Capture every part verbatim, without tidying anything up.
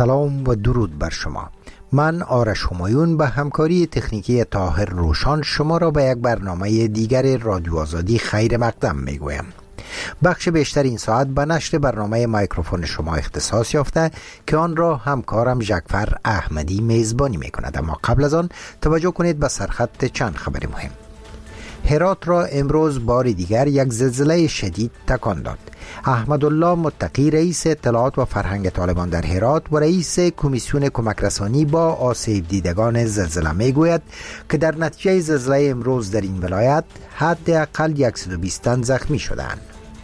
سلام و درود بر شما. من آرش همایون به همکاری تکنیکی طاهر روشان شما را به یک برنامه دیگر رادیو آزادی خیر مقدم می گویم. بخش بیشتر این ساعت به نشر برنامه میکروفون شما اختصاص یافته که آن را همکارم ژکفر احمدی میزبانی می کند. اما قبل از آن توجه کنید به سرخط چند خبر مهم. هرات را امروز بار دیگر یک زلزله شدید تکان داد. احمدالله متقی رئیس اطلاعات و فرهنگ طالبان در هرات و رئیس کمیسیون کمک رسانی با آسیب دیدگان زلزله می گوید که در نتیجه زلزله امروز در این ولایت حداقل صد و بیست تن زخمی شدند.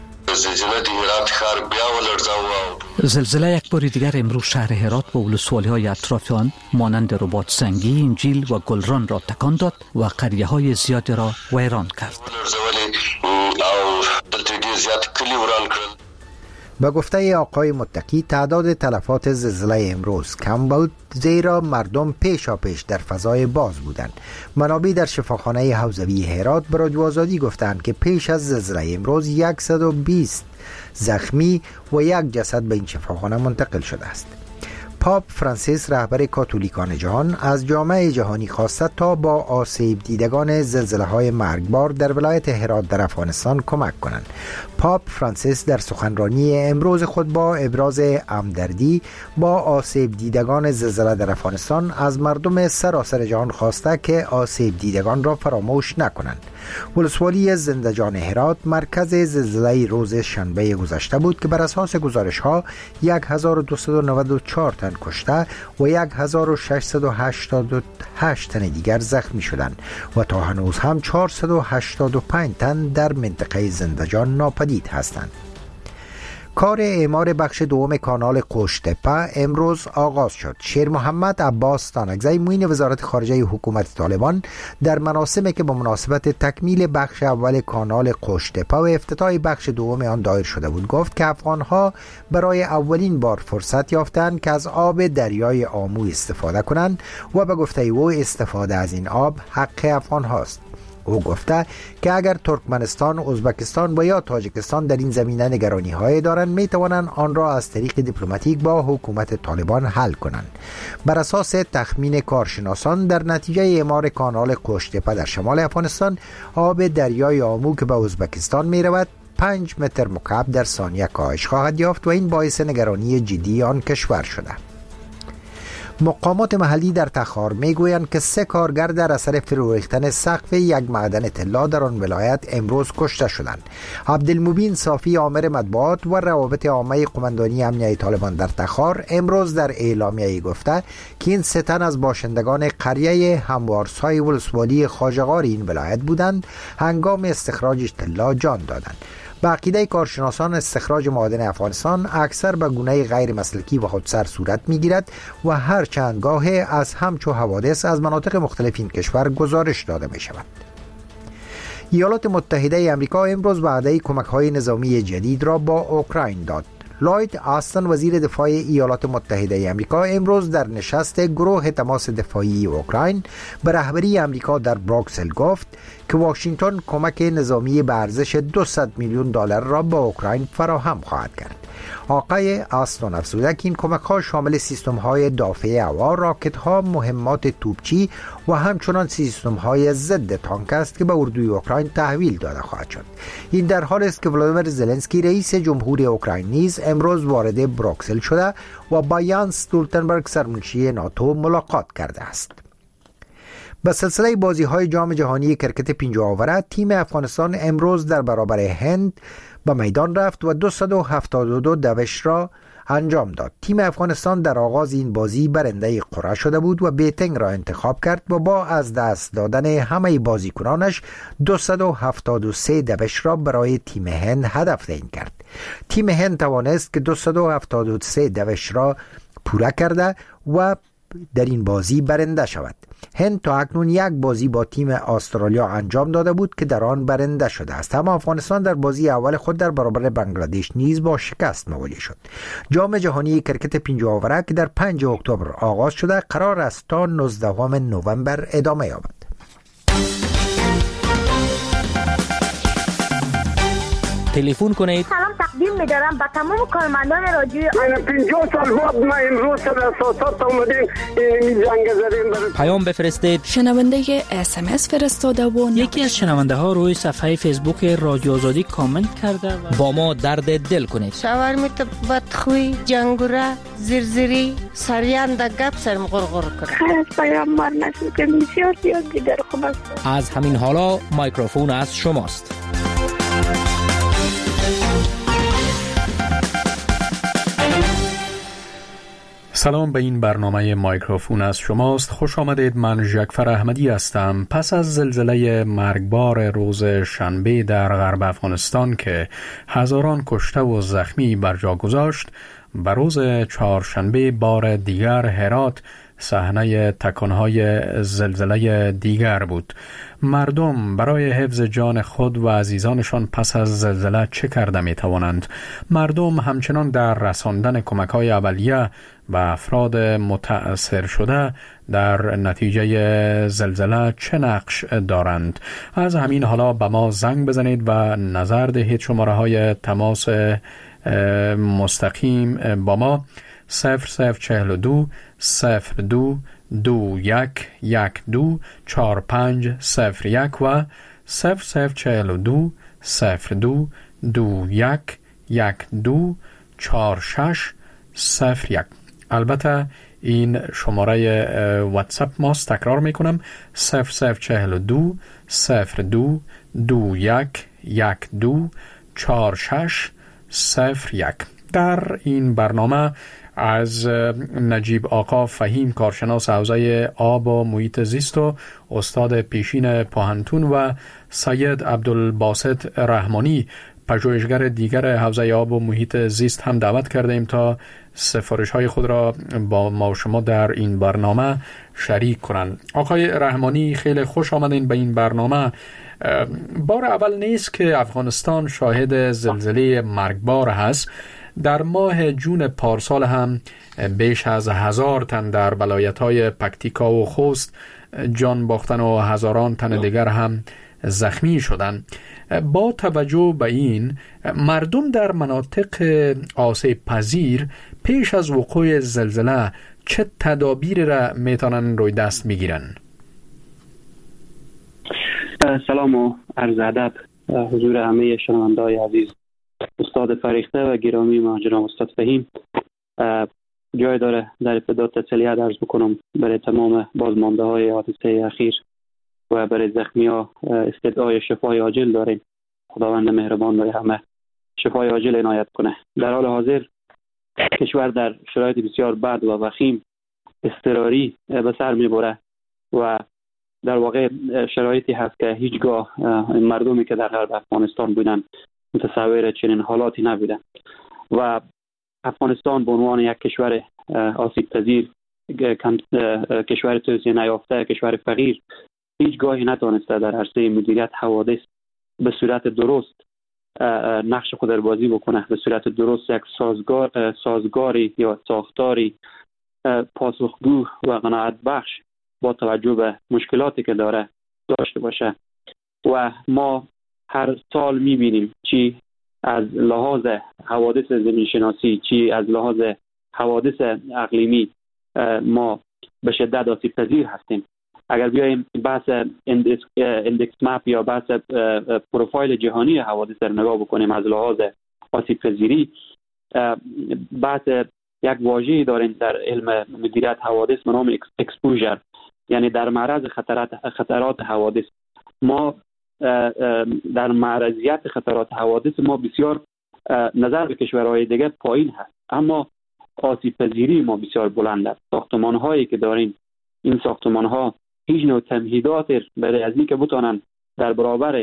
زلزله یک بار دیگر امروز شهر هرات و ولسوالی‌های اطراف آن مانند رباط سنگی، انجیل و گلران را تکان داد و قریه‌های زیادی را ویران کرد. به گفته آقای متقی تعداد تلفات زلزله امروز کم بود، زیرا مردم پیشا پیش در فضای باز بودند. منابع در شفاخانه حوزوی هرات به رادیو آزادی گفتند که پیش از زلزله امروز صد و بیست زخمی و یک جسد به این شفاخانه منتقل شده است. پاپ فرانسیس رهبر کاتولیکان جهان از جامعه جهانی خواسته تا با آسیب دیدگان زلزله‌های مرگبار در ولایت هرات در افغانستان کمک کنند. پاپ فرانسیس در سخنرانی امروز خود با ابراز همدردی با آسیب دیدگان زلزله در افغانستان از مردم سراسر جهان خواسته که آسیب دیدگان را فراموش نکنند. ولسوالی زندجان هرات مرکز زلزله روز شنبه گذشته بود که بر اساس گزارش‌ها هزار و دویست و نود و چهار تن کشته و هزار و ششصد و هشتاد و هشت تن دیگر زخمی شدند و تا هنوز هم چهارصد و هشتاد و پنج تن در منطقه زندجان ناپدید هستند. کار اعمار بخش دوم کانال قوشتپه امروز آغاز شد. شیر محمد عباس تانکزی معین وزارت خارجه حکومت طالبان در مراسمی که به مناسبت تکمیل بخش اول کانال قوشتپه و افتتاح بخش دوم آن دایر شده بود گفت که افغانها برای اولین بار فرصت یافتند که از آب دریای آمو استفاده کنند و به گفته او استفاده از این آب حق افغان هاست. او گفته که اگر ترکمنستان، ازبکستان و یا تاجیکستان در این زمینه نگرانی های دارند می توانند آن را از طریق دیپلماتیک با حکومت طالبان حل کنند. بر اساس تخمین کارشناسان در نتیجه اعمار کانال قوشتپه در شمال افغانستان آب دریای آمو که به ازبکستان می رود پنج متر مکعب در ثانیه کاهش خواهد یافت و این باعث نگرانی جدی آن کشور شده. مقامات محلی در تخار میگویند که سه کارگر در اثر فرو ریختن سقف یک معدن طلا در آن ولایت امروز کشته شدند. عبدالمبین صافی آمر مطبوعات و روابط عامه قماندانی امنیه طالبان در تخار امروز در اعلامیه‌ای گفته که این سه تن از باشندگان قریه هموارسای ولسوالی خواجه‌غار این ولایت بودند هنگام استخراج طلا جان دادند. به عقیده کارشناسان استخراج معادن افغانستان اکثر به گونه غیر مسلکی و خودسر صورت میگیرد و هر چند گاه از همچو حوادث از مناطق مختلف این کشور گزارش داده می شود. ایالات متحده آمریکا امروز وعده کمک‌های نظامی جدید را با اوکراین داد. لوید آستن وزیر دفاع ایالات متحده آمریکا امروز در نشست گروه تماس دفاعی اوکراین به رهبری آمریکا در بروکسل گفت که واشنگتن کمک نظامی به ارزش دویست میلیون دلار را به اوکراین فراهم خواهد کرد. آقای آستن افزوده که این کمک‌ها شامل سیستم‌های دافع هوا، راکت‌ها، مهمات توپچی و همچنان سیستم‌های ضد تانک است که به اردوی اوکراین تحویل داده خواهد شد. این در حالی است که ولادیمیر زلنسکی رئیس جمهوری اوکراین نیز امروز وارد بروکسل شده و با یانس استولتنبرگ سرمنشی ناتو ملاقات کرده است. به سلسله بازی‌های جام جهانی کرکت پنجاه اوره تیم افغانستان امروز در برابر هند به میدان رفت و دویست و هفتاد و دو دوش را انجام داد. تیم افغانستان در آغاز این بازی برنده قرعه شده بود و بیتنگ را انتخاب کرد و با از دست دادن همه بازیکنانش دویست و هفتاد و سه دوش را برای تیم هند هدف تعیین کرد. تیم هند توانست که دویست و هفتاد و سه دوش را پوره کرده و در این بازی برنده شود. هند تا اکنون یک بازی با تیم استرالیا انجام داده بود که در آن برنده شده است، اما افغانستان در بازی اول خود در برابر بنگلادش نیز با شکست مواجه شد. جام جهانی کرکت پنجاه اوره که در پنجم اکتبر آغاز شده قرار است تا نوزدهم نوامبر ادامه یابد. تلفن کنید سلام تقدیم می‌دارم به تمام کارمندان رادیو. من پنجاه سال بعد ما امروز در اساسات اومدیم این جنگ زدیم. پیام بفرستید. شنونده اس ام اس فرستاده و یکی از شنونده ها روی صفحه فیسبوک رادیو آزادی کامنت کرده و با ما درد دل کنید. شاورمیت بدخوی، جنگوره، زرزری، سریان در گپ سرم غرغر کنه. خیلی از پیام مار نشد که بسیار زیاد دیگر خوب است. از همین حالا مایکروفون از شماست. سلام، به این برنامه مایکروفون از شماست. خوش آمدید. من ژکفر احمدی هستم. پس از زلزله مرگبار روز شنبه در غرب افغانستان که هزاران کشته و زخمی بر جا گذاشت، به روز چهارشنبه بار دیگر هرات صحنه تکانهای زلزله دیگر بود. مردم برای حفظ جان خود و عزیزانشان پس از زلزله چه کرده می توانند؟ مردم همچنان در رساندن کمک‌های اولیه و افراد متأثر شده در نتیجه زلزله چه نقش دارند؟ از همین حالا به ما زنگ بزنید و نظر دهید. شماره های تماس مستقیم با ما صفر صفر چهل و دو صفر دو دو یک یک دو چهار پنج صفر یک و صفر صفر چهل و دو صفر دو دو یک یک دو چهار شش صفر یک. البته این شماره واتساپ ماست. تکرار میکنم صفر صفر چهل و دو صفر دو دو یک یک دو چهار شش صفر یک. در این برنامه از نجیب آقا فهیم، کارشناس حوزه آب و محیط زیست و استاد پیشین پاهنتون، و سید عبدالباسط رحمانی، پژوهشگر دیگر حوزه آب و محیط زیست هم دعوت کرده ایم تا سفارش های خود را با ما و شما در این برنامه شریک کنند. آقای رحمانی، خیلی خوش آمدین به این برنامه. بار اول نیست که افغانستان شاهد زلزله مرگبار هست. در ماه جون پارسال هم بیش از هزار تن در ولایت‌های پکتیکا و خوست جان باختن و هزاران تن دیگر هم زخمی شدند. با توجه به این، مردم در مناطق آسیب پذیر پیش از وقوع زلزله چه تدابیر را میتونن روی دست میگیرن؟ سلام و عرض ادب حضور همه شنونده‌های عزیز. استاد فریخته و گرامی ما جناب استاد فهیم، جای داره در ابتدا تسلیت عرض بکنم برای تمام بازمانده های حادثه اخیر و برای زخمی ها استدعای شفای عاجل داریم. خداوند مهربان برای همه شفای عاجل عنایت کنه. در حال حاضر کشور در شرایط بسیار بد و وخیم اضطراری به سر میبره و در واقع شرایطی هست که هیچگاه مردمی که در غرب افغانستان بودن متصور چنین حالاتی نبودن و افغانستان به عنوان یک کشور آسیب پذیر، کشور توسعه نیافته، کشور فقیر، هیچگاهی نتوانسته در عرصه مدیریت حوادث به صورت درست نقش خود را بازی بکنه، به صورت درست یک سازگار سازگاری یا ساختاری پاسخگو و قناعت بخش با توجه به مشکلاتی که داره داشته باشه. و ما هر سال میبینیم چی از لحاظ حوادث زمینشناسی، چی از لحاظ حوادث اقلیمی ما به شدت آسیب پذیر هستیم. اگر بیایم بحث اندکس, اندکس مپ یا بحث پروفایل جهانی حوادث رو نگاه بکنیم از لحاظ آسیب پذیری، بحث یک واژه‌ای داریم در علم مدیریت حوادث به نام اکسپوژر، یعنی در معرض خطرات خطرات حوادث. ما در معرضیت خطرات حوادث ما بسیار نظر به کشورهای دیگه پایین هست، اما آسیب پذیری ما بسیار بلند است. ساختمان هایی که داریم، این ساختمان ها هیچ نوع تمهیدات برای از اینکه بتونن در برابر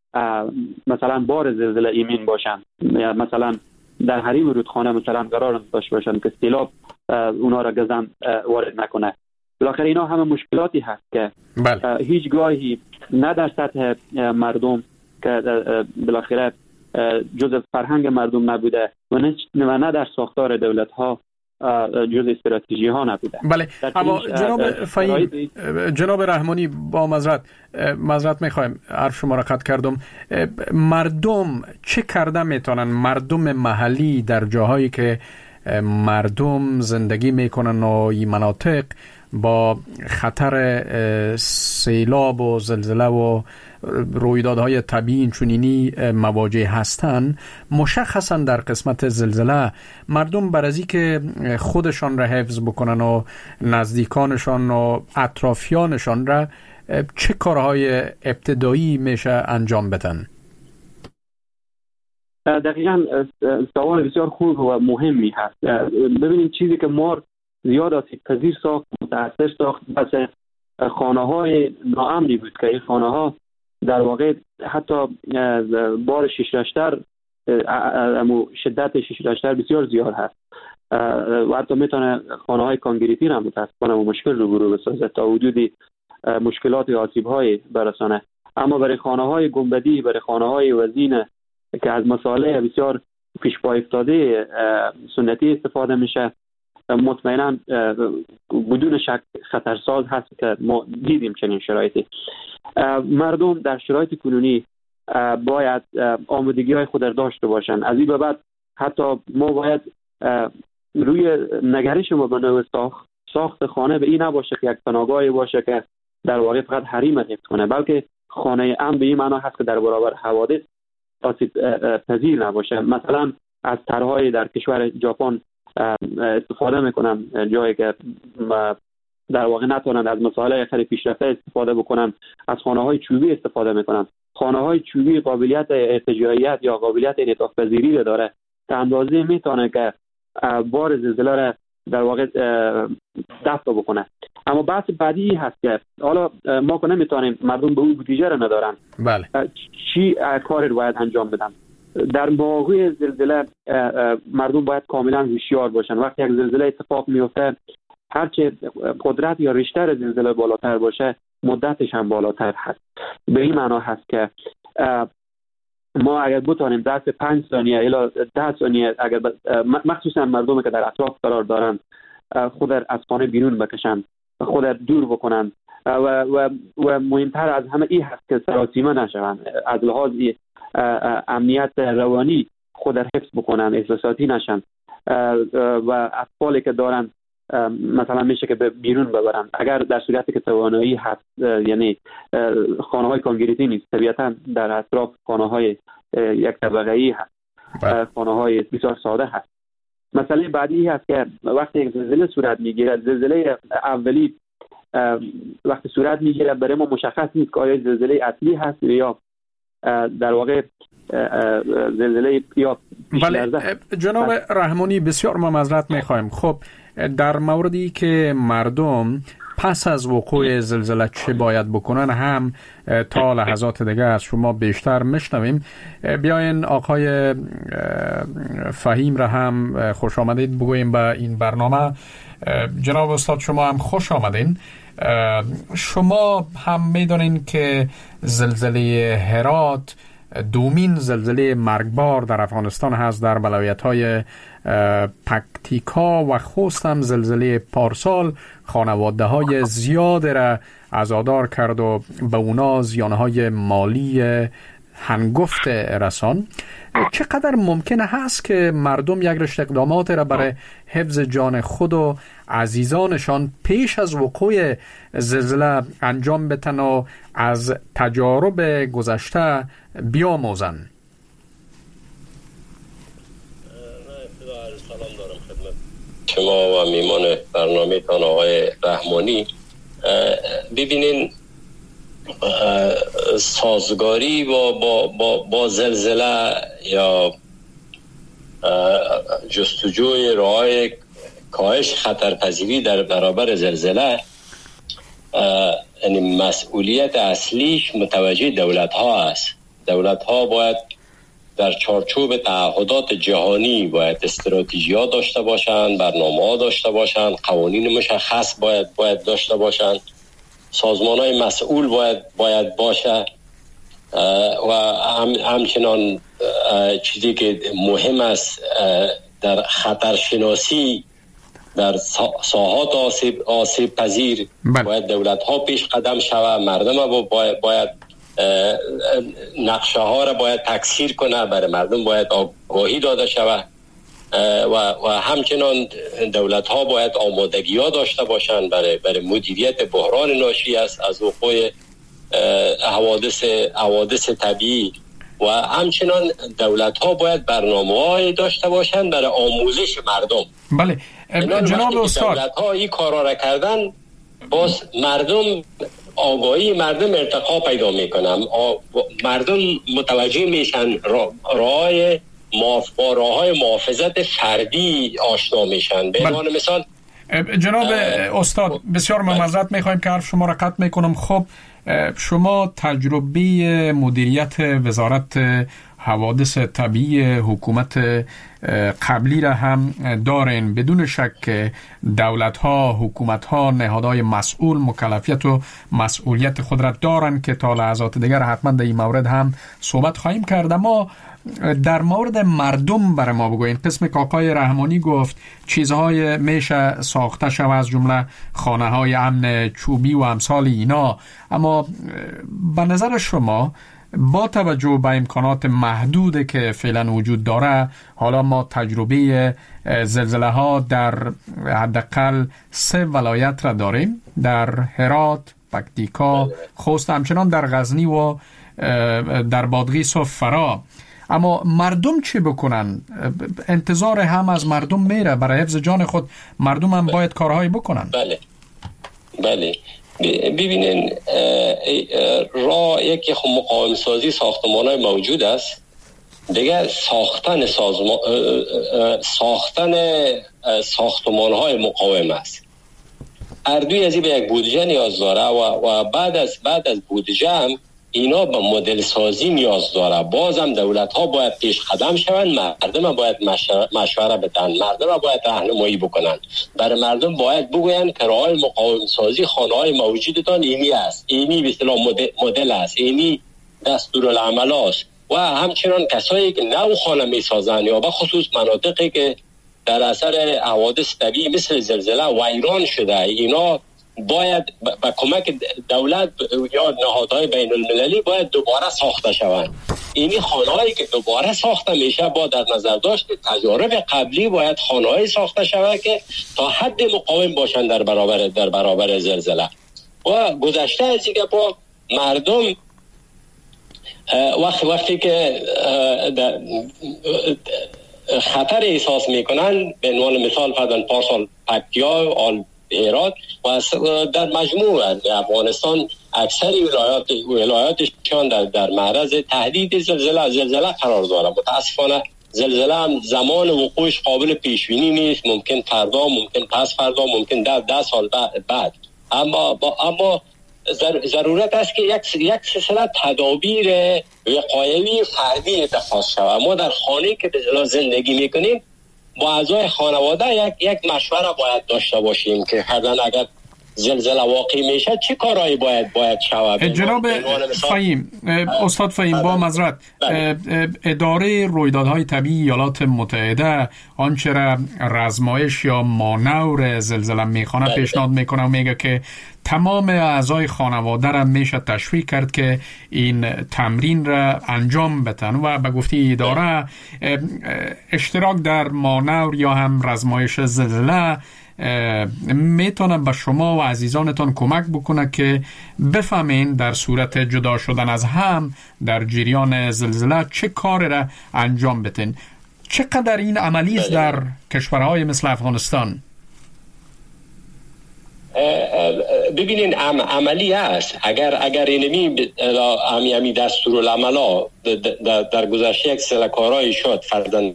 مثلا بار زلزله ایمن باشن، یا مثلا در حریم رودخانه مثلا قرار داشته باشن که سیلاب اونا را گزن وارد نکنه. بالاخره اینا همه مشکلاتی هست که بله. هیچ گاهی نه در سطح مردم که بالاخره جزء فرهنگ مردم نبوده و نه در ساختار دولت ها جز استراتژی ها نبوده. بله، اما جناب فهیم، جناب رحمانی با معذرت معذرت میخوایم حرف شما را قطع کردم. مردم چه کرده میتونن، مردم محلی در جاهایی که مردم زندگی میکنن و این مناطق با خطر سیلاب و زلزله و رویدادهای طبیعی چنینی مواجه هستند، مشخصا در قسمت زلزله مردم بر از اینکه خودشان را حفظ بکنن و نزدیکانشان و اطرافیانشان را چه کارهای ابتدایی میشه انجام بدن؟ دقیقاً سوال بسیار خوب و مهمی هست. ببینید چیزی که ما زیاد آسیب پذیر ساخت، متاثر ساخت، بس خانه های ناامنی بود که این خانه ها در واقع حتی بار شش رشتر، شدت شش رشتر بسیار زیاد هست و حتی میتونه خانه های کانکریتی را متاسفانه و مشکل رو برو بسازه تا حدودی مشکلات و آسیب های برسانه. اما برای خانه های گنبدی، برای خانه های وزین که از مسائل بسیار پیش پا افتاده سنتی استفاده میشه، مطمئنا بدون شک خطرساز هست که ما دیدیم چنین شرایطی. مردم در شرایط کنونی باید آمادگی های خود را داشته باشند. از این به بعد حتی ما باید روی نگرش ما به نوع ساخت ساخت خانه به این نباشه که یک پناهگاهی باشه که در واقع فقط حریم حفظ کنه، بلکه خانه امن به این معنا هست که در برابر حوادث آسیب پذیر نباشه. مثلا از طرح‌های در کشور ژاپن استفاده میکنن، جایی که در واقع نتونن از مسائل خیلی پیشرفته استفاده بکنن، از خانه‌های چوبی استفاده میکنن. خانه‌های چوبی قابلیت ارتجاعیت یا قابلیت انعطاف پذیری رو داره تا اندازه میتونه که بار زلزله را در واقع دفع بکنه. اما بحث بعدی هست که حالا ما که نمیتونیم، مردم به اون بودجه رو ندارن، بله، چی کاری رو باید انجام بدن؟ در مواقع زلزله مردم باید کاملا هوشیار باشن. وقتی یک زلزله اتفاق میفته، هرچه قدرت یا ریشتر زلزله بالاتر باشه، مدتش هم بالاتر هست. به این معنا هست که ما اگر بتونیم در پنج ثانیه الی ده ثانیه، اگر مخصوصا مردمی که در اطراف قرار دارن، خود از خانه بیرون بکشن، خود دور بکنن و و و مهمتر از همه این هست که سراسیمه نشون، از لحاظ امنیت روانی خود را حفظ بکنن، احساساتی نشن و اطفالی که دارن مثلا میشه که به بیرون ببرن اگر در صورتی که توانایی هست. یعنی خانه های کانکریتی نیست، طبیعتا در اطراف خانه های یک طبقه‌ای هست، خانه های بسیار ساده هست. مسئله بعدی هست که وقتی یک زلزله صورت میگیره، زلزله اولی وقتی صورت میگیره برای ما مشخص نیست که آیا زلزله اصلی هست یا در واقع زلزله یا بله. جناب رحمانی بسیار ما معذرت میخوایم. خب در موردی که مردم پس از وقوع زلزله چه باید بکنن هم تا لحظات دیگه از شما بیشتر میشنویم. بیاین آقای فهیم را هم خوش آمدید بگوییم به این برنامه. جناب استاد شما هم خوش آمدین. شما هم میدونین که زلزله هرات دومین زلزله مرگبار در افغانستان هست. در ولایت‌های پکتیکا و خوست هم زلزله پارسال خانواده‌های زیاد را عزادار کرد و به اونا زیانهای مالی هنگفت رسان. چقدر ممکنه هست که مردم یک رشته اقدامات را برای حفظ جان خود و عزیزانشان پیش از وقوع زلزله انجام بدن و از تجارب گذشته بیاموزن؟ سلام دارم خدمت شما و میمان برنامه تان آقای رحمانی. ببینین سازگاری با, با, با, با زلزله یا جستجوی راه‌های کاهش خطرپذیری در برابر زلزله، یعنی مسئولیت اصلیش متوجه دولت ها است. دولت ها باید در چارچوب تعهدات جهانی باید استراتژی ها داشته باشند، برنامه ها داشته باشند، قوانین مشخص باید باید داشته باشند، سازمان های مسئول باید باید باشه و هم همچنان چیزی که مهم است در خطرشناسی در ساحات آسیب آسیب پذیر بله. باید دولت ها پیش قدم شود، مردم باید, باید نقشه ها را باید تکثیر کنه، برای مردم باید آگاهی داده شود و, و همچنان دولت ها باید آمادگی ها داشته باشند برای, برای مدیریت بحران ناشی است از وقوع حوادث حوادث طبیعی و همچنان دولت ها باید برنامه‌ای داشته باشند برای آموزش مردم. بله جناب استاد، دولت ها این کارا را کردن باز مردم آگاهی مردم ارتقا پیدا میکنن، مردم متوجه میشن راهای با راهای محافظت فردی آشنا میشن. به عنوان مثال جناب استاد بسیار معذرت میخوایم که حرف شما را قطع میکنم. خب شما تجربه مدیریت وزارت حوادث طبیعی حکومت قبلی را هم دارین. بدون شک دولت ها، حکومت ها، نهادهای مسئول مکلفیت و مسئولیت خود را دارن که تا لحظات دیگر حتما در این مورد هم صحبت خواهیم کرد. ما در مورد مردم برای ما بگوین. قسم که آقای رحمانی گفت چیزهای میشه ساخته شود از جمله خانه های امن چوبی و امثال اینا، اما به نظر شما با توجه به امکانات محدود که فعلا وجود داره، حالا ما تجربه زلزله ها در حداقل سه ولایت را داریم، در هرات، پکتیکا، خوست، همچنان در غزنی و در بادغیس و فرا. اما مردم چی بکنن؟ انتظار هم از مردم میره، برای حفظ جان خود مردم هم باید کارهایی بکنن. بله بله ببینین راه یکی خب مقاوم سازی ساختمان های موجود است، دیگه ساختن سازمان ساختن ساختمان های مقاوم است. اردوی از این به یک بودجه نیاز داره و, و بعد از بعد از بودجه هم اینا به مدل سازی نیاز داره. بازم دولت ها باید پیش قدم شوند، مردم باید مشوره بدن، مردم باید راهنمایی بکنن. برای مردم باید بگوین که راه مقاوم سازی خانه های موجودتان اینی است، اینی به اصطلاح مدل است، اینی دستورالعمل است. و همچنان کسایی که نو خانه میسازن یا به خصوص مناطقی که در اثر حوادث طبیعی مثل زلزله ویران شده، اینا باید با کمک دولت یا نهادهای بین المللی باید دوباره ساخته شوند. اینی خانه‌هایی که دوباره ساخته میشه با در نظر داشت تجارب قبلی باید خانه‌هایی ساخته شود که تا حد مقاوم باشند در برابر در برابر زلزله. و گذشته از اینکه با مردم وقتی وقتی که خطر احساس میکنن، به عنوان مثال فرضاً پارسال پکتیا، آل هرات و در مجموع افغانستان اکثر ولایات ولایاتشان در در معرض تهدید زلزله زلزله قرار داره. متاسفانه زلزله هم زمان وقوعش قابل پیش بینی نیست، ممکن فردا، ممکن پس فردا، ممکن در ده سال بعد. اما با اما ضرورت است که یک یک سلسله تدابیر وقایوی فردی اتخاذ شود. ما در خانه‌ای که زندگی میکنیم با اعضای خانواده یک یک مشوره باید داشته باشیم که حداقل اگر زلزله واقع میشه چه کارهایی باید باید شود. جناب فهیم، استاد فهیم با معذرت، اداره رویدادهای طبیعی ایالات متحده آنچه را رزمایش یا مانور زلزله میخوانه پیشنهاد میکنه و میگه که تمام اعضای خانواده را میشه تشویق کرد که این تمرین را انجام بدن و به گفته اداره اشتراک در مانور یا هم رزمایش زلزله میتونه به شما و عزیزانتان کمک بکنه که بفهمین در صورت جدا شدن از هم در جریان زلزله چه کار را انجام بدین. چقدر این عملی است در کشورهای مثل افغانستان؟ ببینین عم عملی است. اگر اگر اینمی امی امی دستورالعملا در, در گذشته یک سری کارایی شد، فرضاً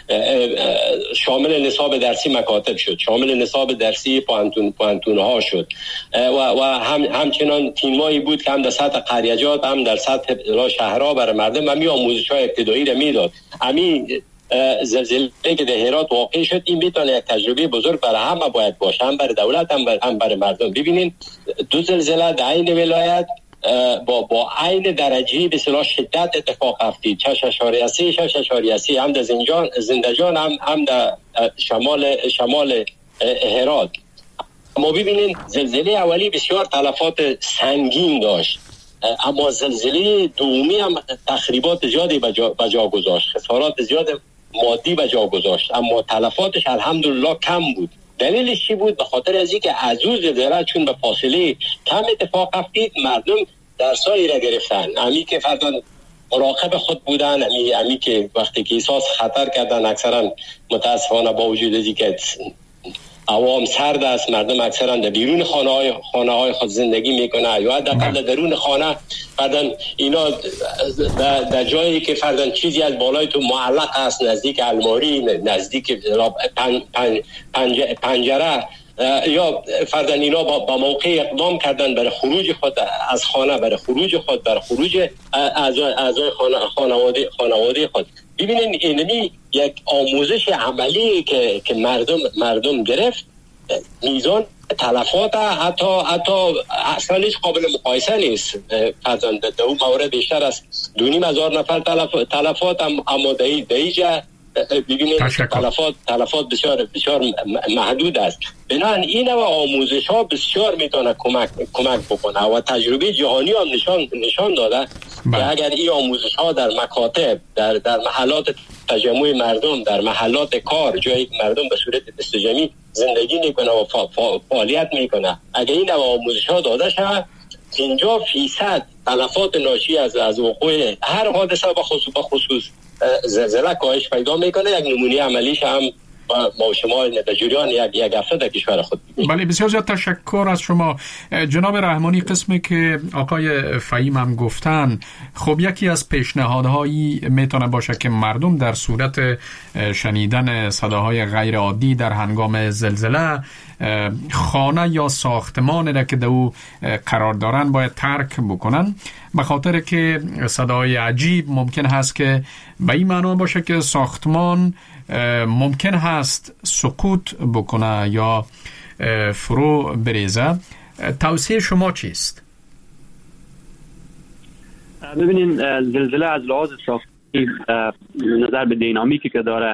شامل نصاب درسی مکاتب شد، شامل نصاب درسی پانتون پانتون ها شد و, و هم همچنان تیمایی بود که هم در سطح قریجات هم در سطح شهرها برای مردم امی آموزش‌های ابتدایی را میداد. امی زلزله که در هرات واقع شد این میتونه یک تجربه بزرگ برای همه باید باشه، هم برای دولت هم برای, هم برای مردم. ببینین دو زلزله در این ولایت با با عین درجه به اصطلاح شدت اتفاق افتید، شش اشاریه سه شش اشاریه سه هم در زنجان زندجان هم هم در شمال شمال هرات. ما ببینید زلزله اولی بسیار تلفات سنگین داشت، اما زلزله دومی هم تخریبات زیادی به جا گذاشت، خسارات زیاد مادی به جا گذاشت، اما تلفاتش الحمدلله کم بود. دلیلش چی بود؟ به خاطر از اینکه از اون زلزله چون به فاصله کم اتفاق افتید، مردم درسایی را گرفتن. امی که فرضاً مراقب خود بودن، امی, امی که وقتی که احساس خطر کردن، اکثرا متاسفانه با وجود از اینکه عوام سرد است، مردم اکثرا در بیرون خانه های خانه های خود زندگی میکنه، یا حداقل در درون خانه بعدن اینا در, در جایی که فردن چیزی از بالای تو معلق است، نزدیک الماری، نزدیک پن، پن، پنج، پنجره، یا فردن اینا با, با موقع اقدام کردن برای خروج خود از خانه، برای خروج خود برای خروج اعضای اعضای خانواده خانواده خود. ببینید اینمی یک آموزش عملی که که مردم مردم گرفت، میزان تلفات حتی حتی اصلا هیچ قابل مقایسه نیست. مثلا در اون مورد بیشتر از دو نیم هزار نفر تلف تلفات هم، اما در اینجا ببینید تلفات تلفات بسیار بسیار محدود است. بنابراین این نوع آموزش ها بسیار میتونه کمک کمک بکنه و تجربه جهانی هم نشان نشان داده که اگر این آموزش ها در مکاتب، در در محلات تجمع مردم، در محلات کار، جایی که مردم به صورت استجامی زندگی میکنه و فا فا فعالیت میکنه، اگر این نوع آموزش ها داده شود، پنجاه فیصد تلفات ناشی از از وقوع هر حادثه به خصوص به خصوص زلزله کاهش پیدا میکنه. یک نمونه عملیش هم ما شما در جریان یک یک هفته در کشور خود ببینید. بله، بسیار زیاد تشکر از شما جناب رحمانی. قسمی که آقای فهیم هم گفتن، خب یکی از پیشنهادهایی میتونه باشه که مردم در صورت شنیدن صداهای غیر عادی در هنگام زلزله خانه یا ساختمان را که در او قرار دارن باید ترک بکنن، به خاطر که صدای عجیب ممکن هست که به این معنا باشه که ساختمان ممکن هست سقوط بکنه یا فرو بریزه. توصیه شما چیست؟ ببینین زلزله از لحاظ ساختی نظر به دینامیکی که داره،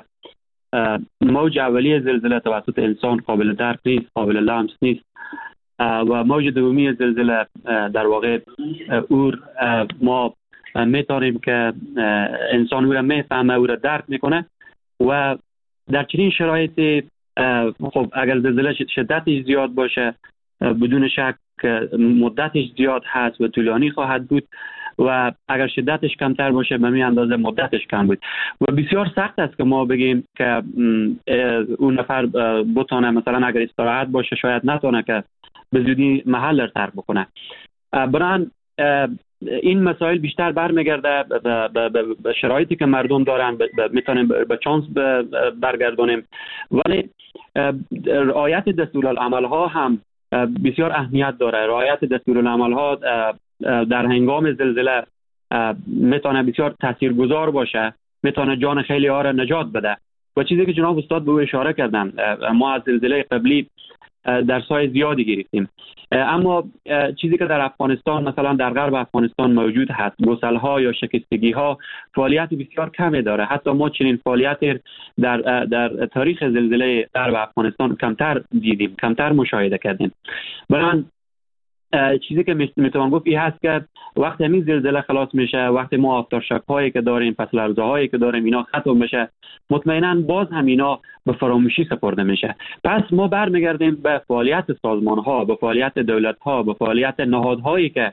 موج اولیه زلزله توسط انسان قابل درک نیست، قابل لمس نیست، و موج دومی زلزله در واقع اور ما میتونیم که انسان او را میفهمه، او را درک میکنه، و در چنین شرایطی خب اگر زلزله شدتش زیاد باشه، بدون شک مدتش زیاد هست و طولانی خواهد بود، و اگر شدتش کمتر باشه به می اندازه مدتش کم بود، و بسیار سخت است که ما بگیم که اون نفر بتونه مثلا اگر استراحت باشه شاید نتونه که به زودی محل را ترک بکنه. بران این مسائل بیشتر برمیگرده به شرایطی که مردم دارن، میتونیم به چانس برگردونیم، ولی رعایت دستورالعمل ها هم بسیار اهمیت داره. رعایت دستورالعمل ها در هنگام زلزله میتونه بسیار تاثیرگذار باشه، میتونه جان خیلی ها را نجات بده. و چیزی که جناب استاد به او اشاره کردن، ما از زلزله قبلی درسای زیادی گرفتیم، اما چیزی که در افغانستان مثلا در غرب افغانستان موجود هست، گسل‌ها یا شکستگی‌ها فعالیت بسیار کمی داره. حتی ما چنین فعالیتی در در تاریخ زلزله غرب افغانستان کمتر دیدیم، کمتر مشاهده کردیم. برای چیزی که میتوان گفت این هست که وقتی همین زلزله خلاص میشه، وقتی ما آفترشک هایی که داریم، پس لرزه هایی که داریم، اینا ختم میشه، مطمئنا باز هم اینا به فراموشی سپرده میشه. پس ما برمیگردیم به فعالیت سازمان ها، به فعالیت دولت ها، به فعالیت نهادهایی که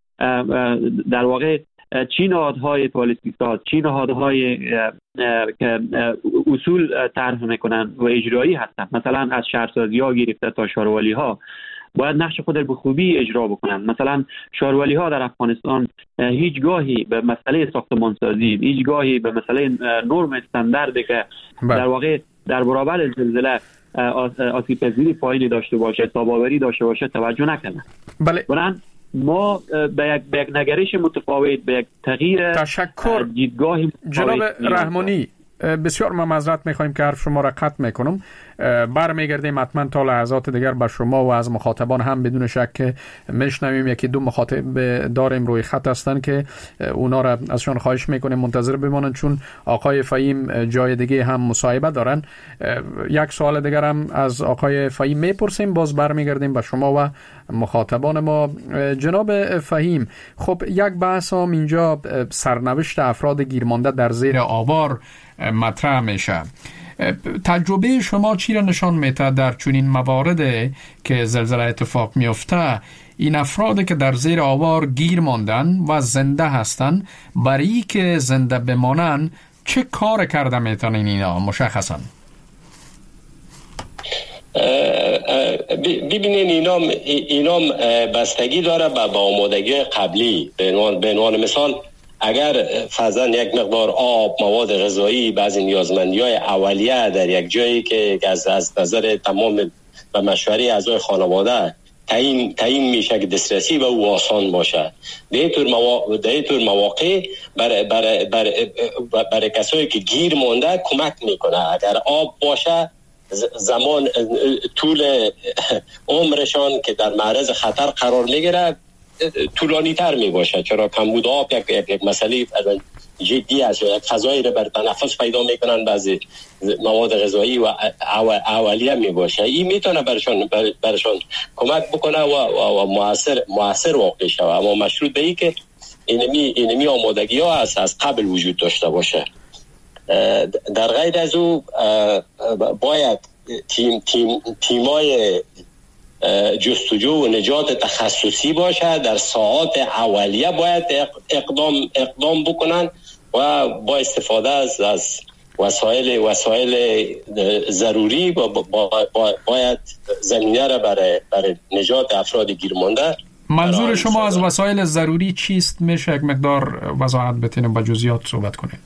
در واقع چی نهادهای پالیسی ساز، چی نهادهای که اصول طرح میکنن و اجرایی هستن، مثلا از شهرسازی ها گرفته تا شاروالی ها، باید نقش خود را به خوبی اجرا بکنن. مثلا شاروالی ها در افغانستان هیچگاهی به مسئله ساختمانسازی، هیچگاهی به مسئله نرم استانداردی که در واقع در برابر زلزله آسیب پذیری پایینی داشته باشه، تاباوری داشته باشه توجه نکنن. بله. بنابراین ما به یک, به یک نگرش متفاوت، به یک تغییر تشکر دیدگاه جناب رحمانی. بسیار ما معذرت میخوایم که حرف شما را قطع میکنم. برمیگردیم حتما تا لحظات دیگر به شما و از مخاطبان هم بدون شک که میشنویم. یکی دو مخاطب داریم روی خط هستن که اونا را ازشون خواهش میکنیم منتظر بمانند، چون آقای فهیم جای دیگه هم مصاحبه دارن. یک سوال دیگر هم از آقای فهیم میپرسیم، باز برمیگردیم به شما و مخاطبان ما. جناب فهیم، خب یک بحث هم اینجا سرنوشت افراد گیرمانده در زیر آوار مطرح میشه. تجربه شما چی را نشان میده در چنین مواردی که زلزله اتفاق میفته؟ این افرادی که در زیر آوار گیر ماندن و زنده هستن، برای که زنده بمانن چه کار کرده میتونن اینا مشخصا؟ ببینین اینام اینام بستگی داره به آمادگی قبلی. به عنوان مثال اگر فرضاً یک مقدار آب، مواد غذایی، بعضی نیازمندی‌های اولیه در یک جایی که از از نظر تمام و مشورت اعضای خانواده تعیین تعیین میشه که دسترسی به او آسان باشه، در این طور مواقع در این طور مواقع برای برای برای برای کسایی که گیر مانده کمک میکنه. اگر آب باشه، زمان طول عمرشان که در معرض خطر قرار میگیره طولانی تر می باشه، چرا کمبود آب یک, یک, یک مسئله جدی است. یک فضایی رو بر تنفس پیدا میکنن، بعضی مواد غذایی و اولیه می باشه. این میتونه برشان برشان کمک بکنه و, و, و موثر موثر واقع شود، اما مشروط به این که اینمی اینمی آمادگی ها از از قبل وجود داشته باشه. در غیر از او باید تیم تیم تیمای جستجو و نجات تخصصی باشه، در ساعات اولیه باید اقدام اقدام بکنن و با استفاده از از وسایل وسایل ضروری با با با باید زمینه را برای برای نجات افراد گیرمانده. منظور شما از وسایل ضروری چیست؟ میشه یک مقدار وضاحت بدین، با جزئیات صحبت کنید.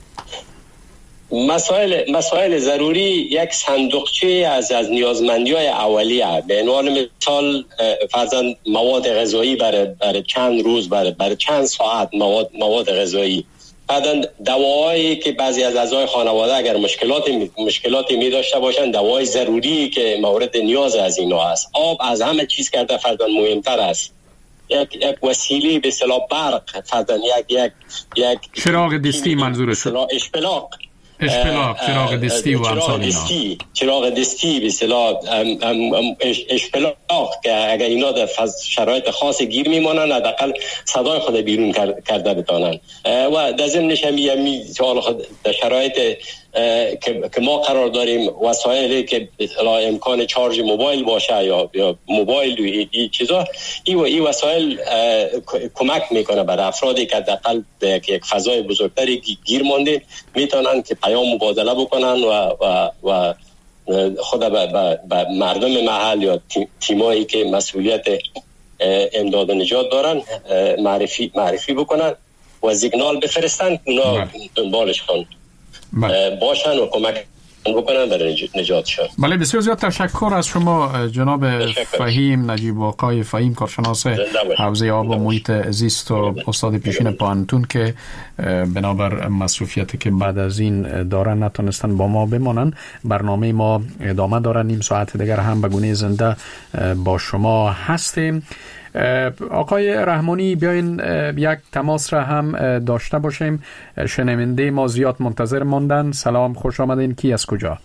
مسائل مسائل ضروری یک صندوقچه از از نیازمندی‌های اولیه. به عنوان مثال فرضاً مواد غذایی برای برای چند روز، برای برای چند ساعت مواد مواد غذایی. بعداً دواهایی که بعضی از اعضای خانواده اگر مشکلاتی مشکلاتی می داشته باشند، دوای ضروری که مورد نیاز از اینا است. آب از همه چیز کرده فرضاً مهمتر است. یک یک وسیله به اصطلاح برق، فرضاً یک یک یک چراغ دستی منظورشه. اشپلاق اشپلاق، چراغ دستی و امثال اینا. چراغ دستی به اصطلاح اشپلاق که اگر اینا در شرایط خاص گیر میمانن، حداقل صدای خود بیرون کرده بتانن. و در ضمنش هم یمی در شرایط که ما قرار داریم وسایلی که امکان چارج موبایل باشه یا یا موبایل و این چیزا، این این وسایل کمک میکنه برای افرادی که حداقل در یک فضای بزرگتری گیر مانده میتونن که پیام مبادله بکنن و و و خود به مردم محل یا تیمایی که مسئولیت امداد و نجات دارن معرفی معرفی بکنن و سیگنال بفرستن، اونا دنبالش کنن باشن و کمک بکنن برای نجاتشان. بله، بسیار زیاد تشکر از شما جناب فهیم نجیب آقای فهیم، کارشناس حوزه آب و محیط زیست و استاد پیشین پانتون که بنابر مصروفیتی که بعد از این دارن نتونستن با ما بمانن. برنامه ما ادامه داره، نیم ساعت دیگر هم به گونه زنده با شما هستیم. آقای رحمانی، بیاین یک تماس را هم داشته باشیم. شنونده ما زیاد منتظر ماندن. سلام، خوش آمدین. کی از کجا؟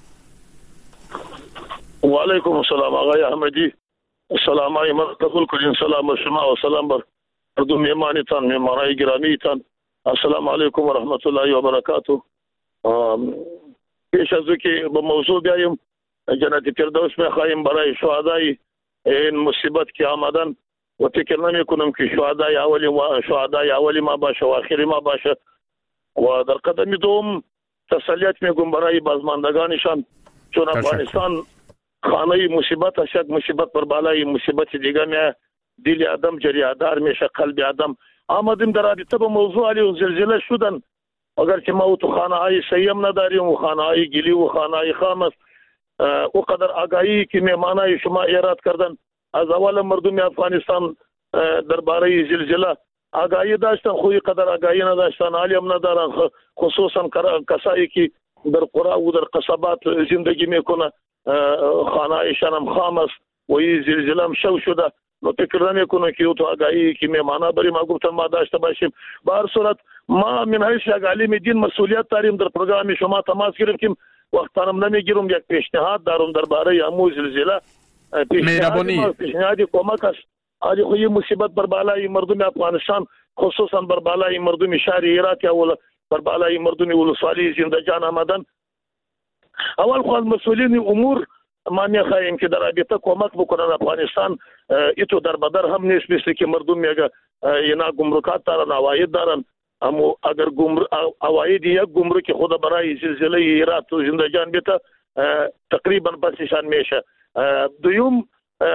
و علیکم السلام آقای احمدی. سلام های من قبول کنین. سلام شما و سلام بر مردم میمانیتان، میمانای گرامیتان. السلام علیکم و رحمت الله و برکاته. پیش از که به موضوع بیاییم، جنت فردوس میخواهیم برای شهدای این مصیبت که آمدن و فکر نمی کنم که شهدای اولی و شهدای اولی ما باشه و آخری ما باشه. و در قدم دوم تسلیت میگم برای بازماندگانشان، چون افغانستان خانه مصیبت است. یک مصیبت بر بالای مصیبت دیگه میه، دل آدم جریادار میشه، قلب آدم. آمدیم در رابطه با موضوع علی و زلزله شدن، اگر که ما تو خانه های سیم نداریم و خانه های گلی و خانه های خام است، او قدر آگاهی که میمانای شما ایراد کردن از اول مردم افغانستان درباره زلزله آگاهی داشتن خوی قدر آگاهی نداشتن، علم ندارن، خصوصا کسایی که در قرى و در قصبات زندگی میکنه خانه ایشان هم خام است و این زلزله هم شو شده. نو فکر نمیکنه که تو آگاهی که میمانه بریم ما گفتم ما داشته باشیم. به هر صورت ما من حیث یک عالم دین مسئولیت داریم در پروگرام شما تماس گرفتیم، وقتانم نمیگیرم، یک پیشنهاد دارم درباره همون زلزله. مهربانی پیشنهادی کمک است. آج خوی مصیبت بر بالای مردم افغانستان، خصوصا بر بالای مردم شهر هرات یا بر بالای مردم ولسوالی زندجان آمدن. اول خو مسئولین امور ما میخواهیم که در رابطه کمک بکنن افغانستان. ایتو در بدر هم نیست، مثل که مردم میگه اینا گمرکات دارن، عواید دارن، اما اگر عواید یک گمرک خود برای زلزله هرات و زندجان بیته تقریبا بسیشان میشه. دویم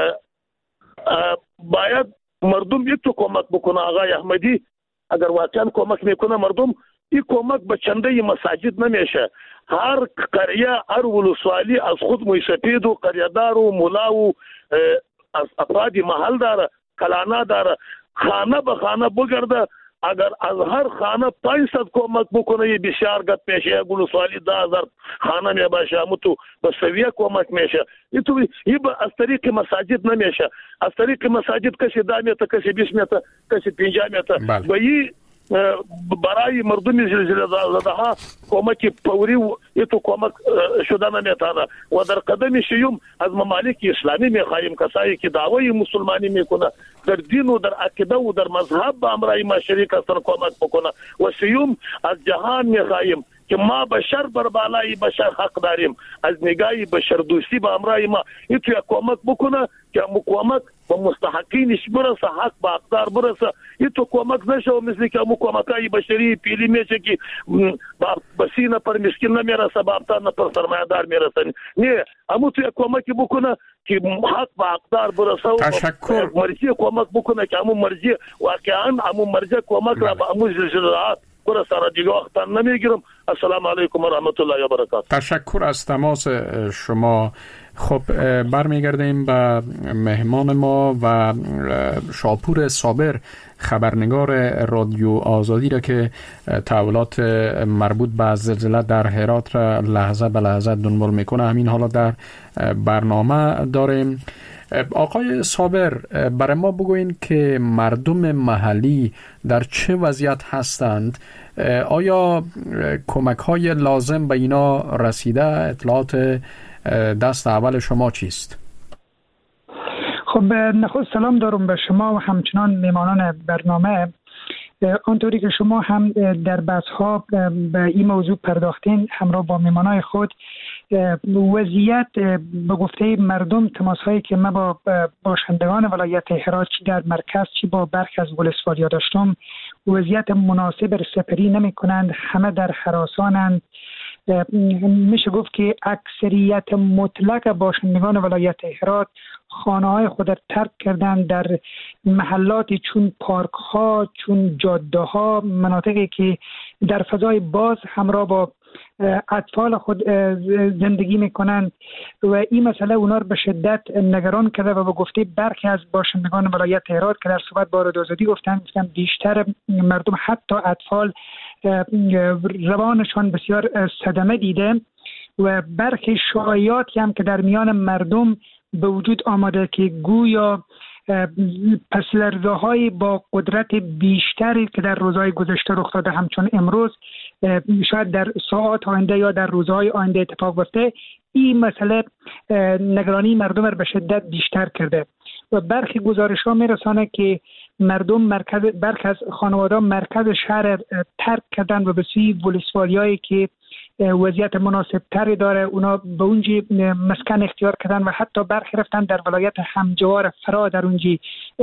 باید مردم ایتو کمک بکنه. آقای احمدی اگر واقعا کمک میکنه مردم، این کمک به چنده مساجد نمیشه. هر قریه، هر ولسوالی از خود مستفید و قریه‌دار و ملا و از افراد محل داره، کلانه داره، خانه به خانه بگرده. اگر از هر خانه پانصد کمک بکنه یه بسیار گت میشه. یک ولسوالی ده هزار خانه می باشه، اما تو به سویه کمک میشه. این تو این از طریق مساجد نمیشه. از طریق مساجد کسی ده میته، کسی بیست میته، کسی پنجاه میته. و این برای مردم زلزله زده ها کمک فوری و ایتو کمک شدن نمیتونه. و در قدم شیوم از ممالک اسلامی میخواهیم کسایی که دعوی مسلمانی میکنه در دین و در عقیده و در مذهب با امرای ما شریک هستن کمک بکنه. و سیوم از جهان میخواهیم که ما بشر بر بالای بشر حق داریم، از نگاهی بشر دوستی با امرای ما ایتو کمک بکنه که مقاومت به مستحقینش برسه، حق به اقدار برسه. ایتو کمک نشه مثل که مقاومتای بشری پیلی میشه که بسینه پر مسکین نمیرسه، بابتان پر سرمایه‌دار میرسه. نه، اما تو کمک بکنه که حق به اقدار برسه. تشکر. مرجی کمک بکنه که همون مرجی واقعا همون مرجی کمک را به همون زلزله‌ات برسه. را دیگه وقت نمیگیرم. السلام علیکم و رحمت الله و برکاته. تشکر از تماس شما. خب برمیگردیم به مهمان ما و شاپور صابر، خبرنگار رادیو آزادی را که تحولات مربوط به زلزله در هرات را لحظه به لحظه دنبال میکنه. همین حالا در برنامه داریم. آقای صابر، برای ما بگوین که مردم محلی در چه وضعیت هستند؟ آیا کمک های لازم به اینا رسیده؟ اطلاعات دست اول شما چیست؟ خب نخست سلام دارم به شما و همچنان میمانان برنامه. آنطوری که شما هم در بحث‌ها به این موضوع پرداختین همراه با میمانای خود، وضعیت به گفته مردم، تماس‌هایی که ما با باشندگان ولایت هرات چی در مرکز چی با برخی از ولسوالیا داشتم، وضعیت مناسب سپری نمی کنند. همه در هراسانند. میشه گفت که اکثریت مطلق باشندگان ولایت هرات خانه‌های خود را ترک کردند. در محلاتی چون پارک ها، چون جاده ها، مناطقی که در فضای باز همراه با اطفال خود زندگی میکنند و این مسئله اونا رو به شدت نگران کرده و به گفته برخی از باشندگان ولایت هرات که در صحبت با رادیو آزادی گفتن بیشتر مردم حتی اطفال روانشان بسیار صدمه دیده و برخی شایعاتی هم که در میان مردم به وجود آمده که گویا پس‌لرزه‌های با قدرت بیشتری که در روزهای گذشته رخ داده همچون امروز شاید در ساعات آینده یا در روزهای آینده اتفاق بیفته، این مسئله نگرانی مردم را به شدت بیشتر کرده و برخی گزارش‌ها میرسانه که مردم مرکز برخی از خانواده مرکز شهر ترک کردن و به سوی ولسوالیایی که وضعیت مناسب تری داره اونا به اونجی مسکن اختیار کردن و حتی برخی رفتن در ولایت همجوار فرا در اونجی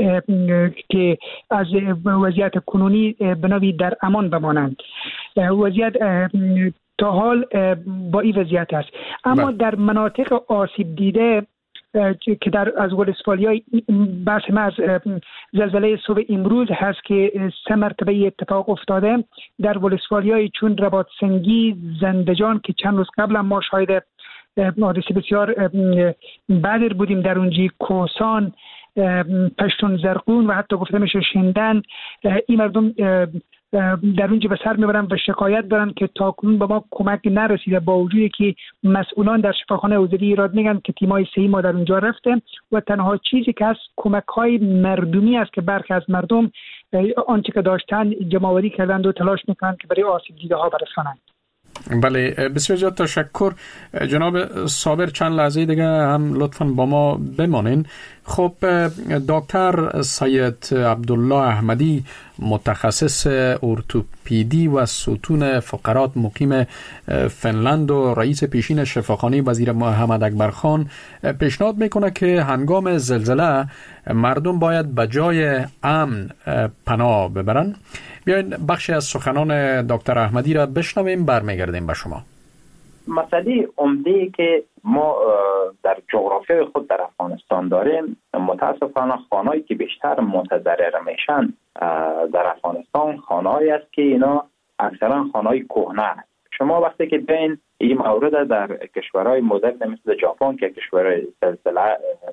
که از وضعیت کنونی به نوعی در امان بمانند. وضعیت تا حال با این وضعیت است. اما با. در مناطق آسیب دیده که در از ولسوالیای بحث ما از زلزله صبح امروز هست که سه مرتبه اتفاق افتاده در ولسوالیای چون رباط سنگی، زندجان که چند روز قبل ما شاهد حادثه بسیار بدر بودیم در اونجی، کوسان، پشتون زرقون و حتی گفته میشه شندن، این مردم در اونجا به سر میبرن و شکایت دارن که تاکنون به ما کمک نرسیده، با وجودی که مسئولان در شفاخانه حوزوی ایراد میگن که تیمای سه‌ای ما در اونجا رفته و تنها چیزی که هست کمک های مردمی است که برخی از مردم آنچه که داشتن جمع‌آوری کردند و تلاش میکنند که برای آسیب دیده ها برسانند. بله، بسیار زیاد تشکر جناب صابر. چند لحظه دیگه هم لطفاً با ما بمانین. خب دکتر سید عبدالله احمدی، متخصص ارتوپدی و ستون فقرات، مقیم فنلند و رئیس پیشین شفاخانه وزیر محمد اکبر خان، پیشنهاد میکنه که هنگام زلزله مردم باید به جای امن پناه ببرن. بیاین بخشی از سخنان دکتر احمدی را بشنویم، برمیگردیم به شما. مسئله عمده‌ای که ما در جغرافیای خود در افغانستان داریم، متاسفانه خانه‌ای که بیشتر متضرر میشن در افغانستان خانه‌ای است که اینا اکثرا خانه‌های کهنه است. شما وقتی که بین این مورد در کشورهای مدرن مثل ژاپن که کشورهای زلزله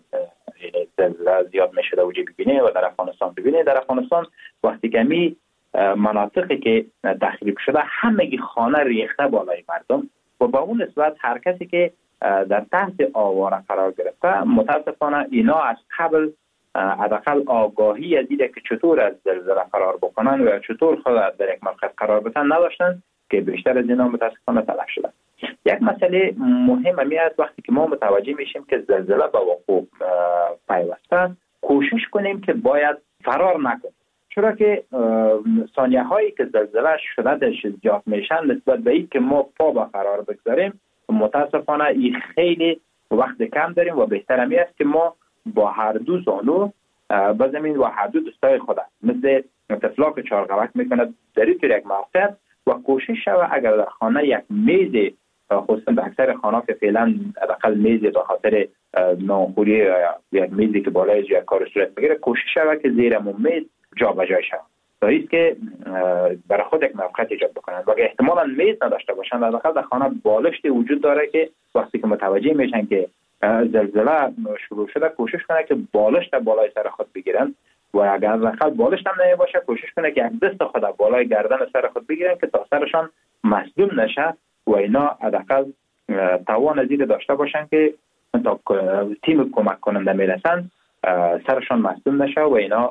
زلزله زیاد میشه و ببینید و در افغانستان ببینید، در افغانستان وقتی که می مناطقی که تخریب شده همگی خانه ریخته بالای مردم و با اون نسبت هر کسی که در تحت آواره قرار گرفته، متاسفانه اینا از قبل حداقل آگاهی از دیده که چطور از زلزله قرار بکنن و چطور خود در یک موقعیت قرار بتن نداشتن که بیشتر از اینا متاسفانه تلف شدن. یک مسئله مهم همی است وقتی که ما متوجه میشیم که زلزله به وقوع پیوسته، کوشش کنیم که باید فرار نکنیم، چرا که ثانیه هایی که زلزله شدتش زیاد میشن نسبت به این که ما پا به فرار بگذاریم، متاسفانه این خیلی وقت کم داریم و بهتر همی است که ما با هر دو زانو بزنیم و هر دو دستای خود مثل طفلا که چارقوک میکنه در این طور یک موقعیت و کوشش شود اگر در خانه یک میز، خصوصا در اکثر خانه که فعلا حداقل میز به خاطر ناخوری یا یک میزی که بالای یک کار صورت بگیره، کوشش شود که زیر میز جا به جای شود تا اینکه که برای خود یک موقعیت ایجاد بکنند و اگر احتمالاً میز نداشته باشند، حداقل در خانه بالشتی وجود داره که وقتی که متوجه میشن که زلزله شروع شده کوشش کنه که بالشت بالای سر خود بگیرن و اگر حداقل بالشت هم نمیباشه کوشش کنه که یک دست خود بالای گردن سر خود بگیرن که تا سرشان مصدوم نشه و اینا حداقل توان از این داشته باشن که تا تیم کمک کننده میرسن سرشان مصدوم نشه و اینا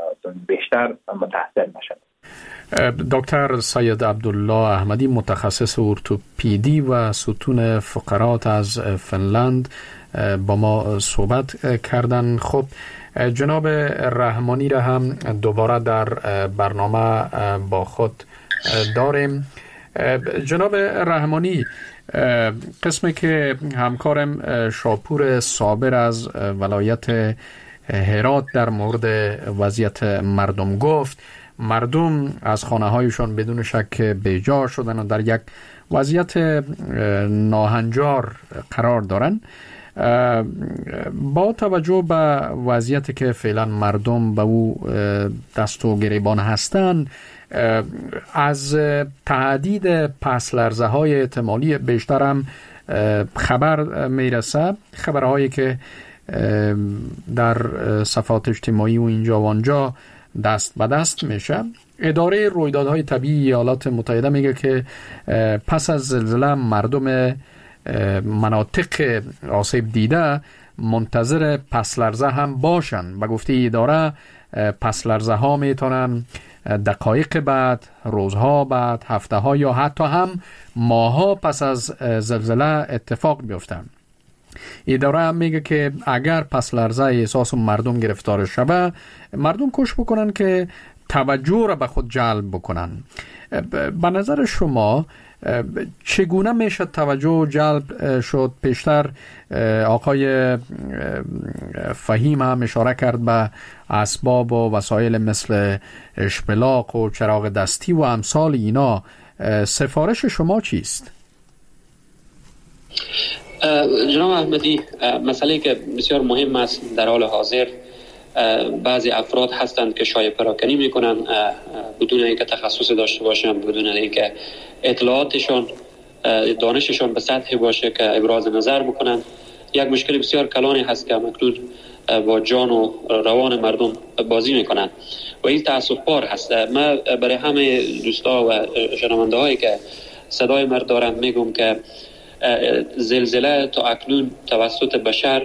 بیشتر متاثر نشن. دکتر سید عبدالله احمدی، متخصص ارتوپدی و ستون فقرات از فنلند، با ما صحبت کردن. خب جناب رحمانی را هم دوباره در برنامه با خود داریم. جناب رحمانی، قسمی که همکارم شاپور صابر از ولایت هرات در مورد وضعیت مردم گفت، مردم از خانه هایشان بدون شک بیجا شدن و در یک وضعیت ناهنجار قرار دارند. با توجه به وضعیتی که فعلا مردم به او دست و گریبان هستند، از تهدید پس لرزه های احتمالی بیشتر هم خبر میرسه، خبرهایی که در صفحات اجتماعی و اینجا و آنجا دست به دست میشه. اداره رویدادهای طبیعی ایالات متحده میگه که پس از زلزله مردم مناطق آسیب دیده منتظر پس لرزه هم باشن. و گفته اداره پس لرزه ها میتونن دقایق بعد، روزها بعد، هفته ها یا حتی هم ماها پس از زلزله اتفاق بیفتن. اداره هم میگه که اگر پس لرزه احساس مردم گرفتار شده، مردم کوشش بکنن که توجه را به خود جلب بکنن. به نظر شما چگونه میشه توجه جلب شد؟ پیشتر آقای فهیم هم اشاره کرد به اسباب و وسایل مثل اشپلاق و چراغ دستی و امثال اینا. سفارش شما چیست؟ جناب احمدی، مسئله که بسیار مهم است در حال حاضر، بعضی افراد هستند که شایعه پراکنی میکنن بدون اینکه تخصص داشته باشن، بدون اینکه اطلاعاتشان دانششان به سطحی باشه که ابراز نظر بکنن. یک مشکل بسیار کلانی هست که مکنون با جان و روان مردم بازی میکنن و این تأسف بار هست. من برای همه دوستا و شنونده هایی که صدای مرد دارند میگم که زلزله تا اکنون توسط بشر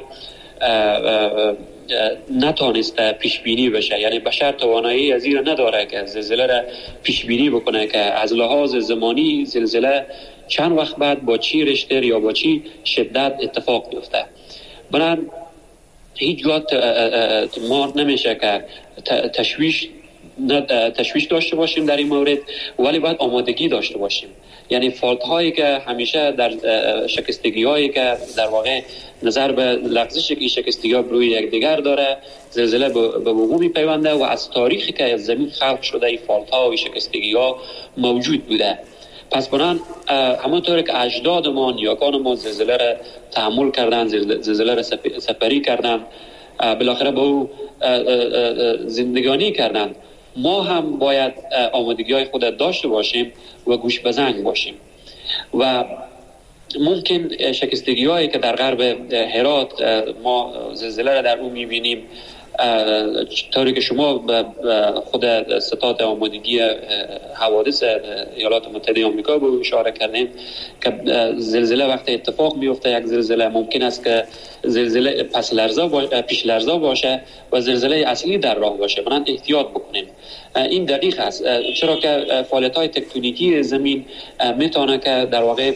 نتانسته پیش بینی بشه، یعنی بشر توانایی از این نداره که زلزله را پیش بینی بکنه که از لحاظ زمانی زلزله چند وقت بعد با چی رشتر یا با چی شدت اتفاق بیفته. برای هیچ جا ما نمیشه که تشویش تشویش داشته باشیم در این مورد، ولی باید آمادگی داشته باشیم. یعنی فالت هایی که همیشه در شکستگی هایی که در واقع نظر به لغزش که شکستگی ها روی یکدیگر داره، زلزله به وقوع میپیونده و از تاریخی که از زمین خلق شده این فالت ها و شکستگی ها موجود بوده. پس بران همونطور که اجداد ما نیاکان ما زلزله را تحمل کردن، زلزله را سپری کردن، بالاخره با او زندگانی کردن، ما هم باید آمادگی های خود داشته باشیم و گوش بزنگ باشیم. و ممکن شکستگی هایی که در غرب هرات ما زلزله را در اون میبینیم، طوری که شما خود ستاد آمادگی حوادث ایالات متحده آمریکا به اشاره کردیم که زلزله وقتی اتفاق میفته، یک زلزله ممکن است که زلزله پس لرزه باشه، پیش لرزه باشه و زلزله اصلی در راه باشه. برای احتیاط بکنیم. این دقیق است، چرا که فعالیت های تکتونیکی زمین میتونه که در واقع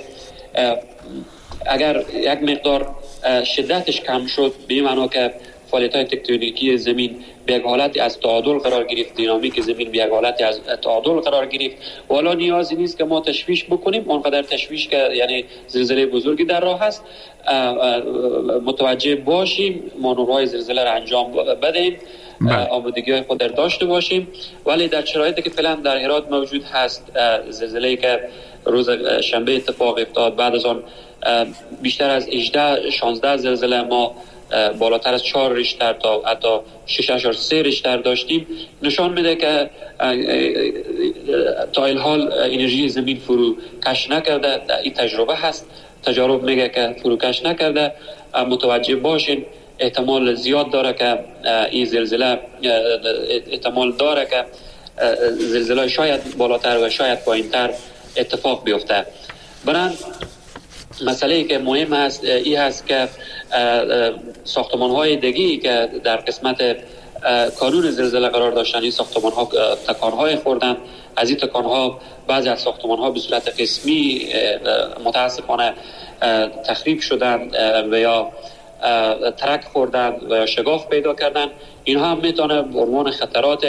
اگر یک مقدار شدتش کم شد، به این معنی که فعالیت‌های تکتونیکی زمین به یک حالت از تعادل قرار گرفت، دینامیک زمین به یک حالت از تعادل قرار گرفت، والا نیازی نیست که ما تشویش بکنیم. اونقدر تشویش که یعنی زلزله بزرگی در راه هست متوجه باشیم، مانورهای زلزله را انجام بدهیم، آمادگی‌های خود را داشته باشیم. ولی در شرایطی که فعلا در هرات موجود هست، زلزله‌ای که روز شنبه اتفاق افتاد، بعد از آن بیشتر از هجده شانزده زلزله ما بالاتر از چهار ریشتر تا حتی شش اشار سه ریشتر داشتیم، نشان میده که تا الحال انرژی زمین فرو کش نکرده. این تجربه هست، تجارب میگه که فرو کش نکرده. متوجه باشین، احتمال زیاد داره که این زلزله احتمال داره که زلزله شاید بالاتر و شاید پایینتر اتفاق بیفته. برای مسئله که مهم است این هست که ساختمان های دیگی که در قسمت کانون زلزله قرار داشتن، این ساختمان ها تکان های خوردن. از این تکان ها بعضی از ساختمان ها به صورت قسمی متاسفانه تخریب شدن و یا ترک خوردن و یا شگاف پیدا کردن. اینها هم میتونه به عنوان خطرات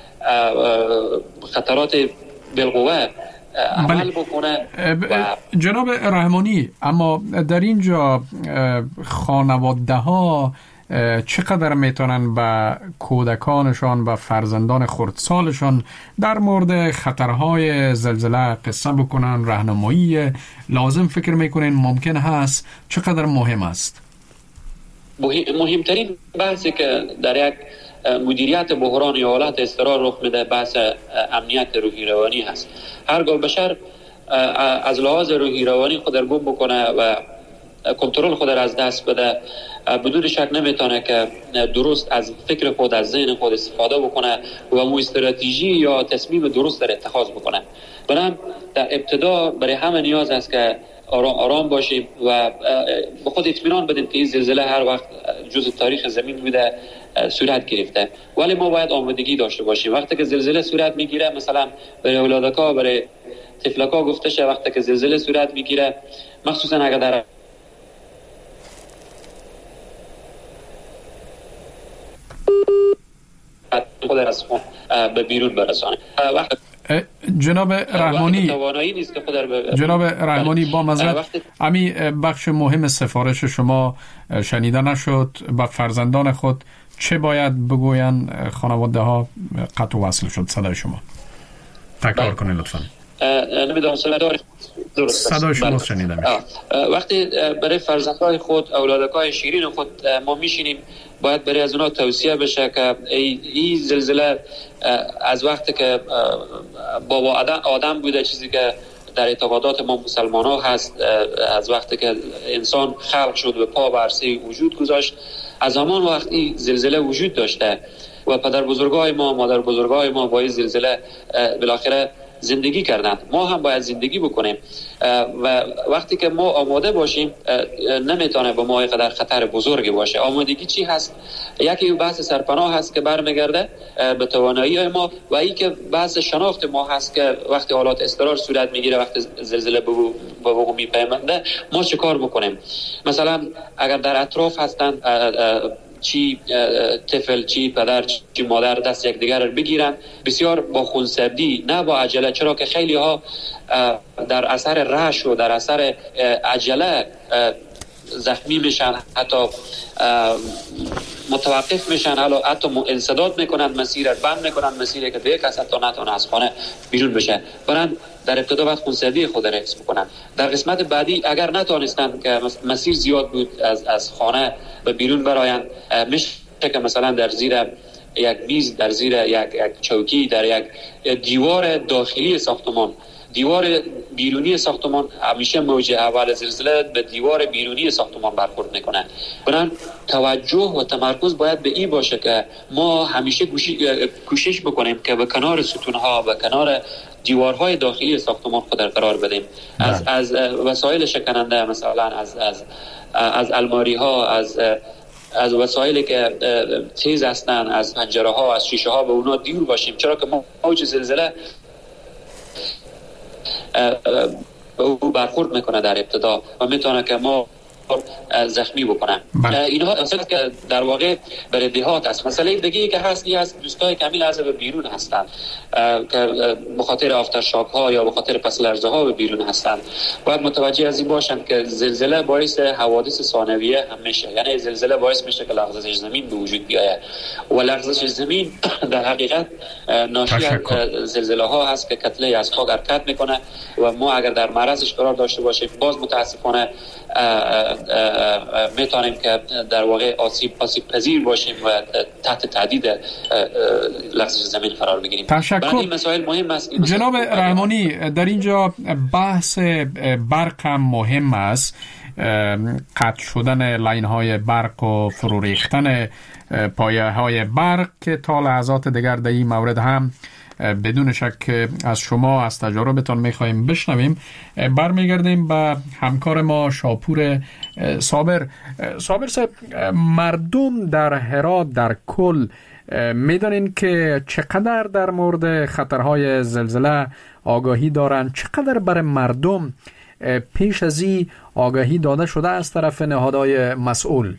خطرات بالقوه عمل بکنه. جناب رحمانی، اما در اینجا خانواده ها چقدر میتونن به کودکانشان و فرزندان خردسالشان در مورد خطرهای زلزله قصه بکنن، راهنمایی لازم فکر میکنین ممکن هست؟ چقدر مهم است؟ مهمترین بحثی که در یک مدیریت بحران یا حالت اضطرار رخ میده بحث امنیت روحی روانی هست. هرگاه بشر از لحاظ روحی روانی خود را گم بکنه و کنترل خود را از دست بده، بدون شک نمیتونه که درست از فکر خود، از ذهن خود استفاده بکنه و مو استراتژی یا تصمیم درست در اتخاذ بکنه. برای در ابتدا برای همه نیاز است که آرام آرام باشیم و به خود اطمینان بدیم که این زلزله هر وقت جزء تاریخ زمین بوده، صورت گرفته، ولی ما باید آمادگی داشته باشیم. وقتی که زلزله صورت میگیره، مثلا برای اولادکا، برای طفلکا گفته شه وقتی که زلزله صورت میگیره، مخصوصا اگر در خود از به بیرون برسانه. وقتی جناب رحمانی جناب رحمانی با معذرت، امی بخش مهم سفارش شما شنیده نشد. با فرزندان خود چه باید بگوین خانواده ها؟ قطع وصل شد صدای شما، تکرار کنید لطفا. نمیدونم صدای درست صدای شما شنیده میشه. وقتی برای فرزندان خود، اولادکای شیرین خود ما میشینیم، باید برای از اونا توصیه بشه که این زلزله از وقتی که بابا آدم, آدم بوده، چیزی که در اعتقادات ما مسلمان ها هست. از وقتی که انسان خلق شد و پا بر عرصه وجود گذاشت، از همان وقتی زلزله وجود داشته و پدر بزرگای ما، مادر بزرگای ما با این زلزله بالاخره زندگی کردند. ما هم باید زندگی بکنیم و وقتی که ما آماده باشیم نمیتونه به ما اینقدر خطر بزرگی باشه. آمادگی چی هست؟ یکی بحث سرپناه هست که برمیگرده به توانایی ما و این که بحث شناخت ما هست که وقتی حالات اضطرار صورت میگیره، وقتی زلزله به وقوع میپیونده ما چه کار بکنیم. مثلا اگر در اطراف هستن چی طفل، چی پدر، چی مادر دست یک دیگر رو بگیرن، بسیار با خونسردی، نه با عجله، چرا که خیلی ها در اثر رعش و در اثر عجله زخمی میشن، حتی متوقف میشن، حتی انسداد میکنن، مسیر بند میکنن، مسیری که دیگه کس حتی نتونه از خانه بیرون بشه. برن در ابتدا باید خونسردی خود را حفظ بکنن. در قسمت بعدی اگر نتونستن که مسیر زیاد بود از از خانه به بیرون براین، میشه که مثلا در زیر یک میز، در زیر یک یک چوکی، در یک دیوار داخلی ساختمان، دیوار بیرونی ساختمان همیشه موج اول زلزله به دیوار بیرونی ساختمان برخورد میکنه. برن توجه و تمرکز باید به این باشه که ما همیشه کوشش بکنیم که به کنار ستونها و کنار دیوارهای داخلی ساختمان خود قرار بدیم. از از وسایل شکننده، مثلا از از از الماری ها، از از وسایلی که تیز هستن، از پنجره ها، از شیشه ها به اونا دور باشیم، چرا که موج زلزله به او برخورد میکنه در ابتدا و میتونه که ما زخمی بکنن. اینها اصلا که در واقع برای دهات است. مسئله دیگه که هست این است دوستای کمیل از به بیرون هستن که به خاطر آفترشاک ها یا به خاطر پس لرزه ها به بیرون هستن. باید متوجه از این باشن که زلزله باعث حوادث ثانویه هم میشه، یعنی زلزله باعث میشه که لغزش زمین به وجود بیاید و لغزش زمین در حقیقت ناشی از زلزله ها هست که کتله از خاک حرکت میکنه و ما اگر در معرضش قرار داشته باشیم باز متاسفانه میتونیم که در واقع آسیب آسیب پذیر باشیم و تحت تهدید لغزش زمین قرار بگیریم. تشکر. این مسائل مهم است. جناب رحمانی، در اینجا بحث برق هم مهم است. قطع شدن لاین های برق و فرو ریختن پایه های برق که تا لحظات دیگر در این مورد هم بدون شک از شما، از تجاربتان میخواییم بشنویم. برمیگردیم به همکار ما شاپور صابر. صابر صاحب، مردم در هرات در کل میدونین که چقدر در مورد خطرهای زلزله آگاهی دارن؟ چقدر برای مردم پیش از این آگاهی داده شده از طرف نهادهای مسئول؟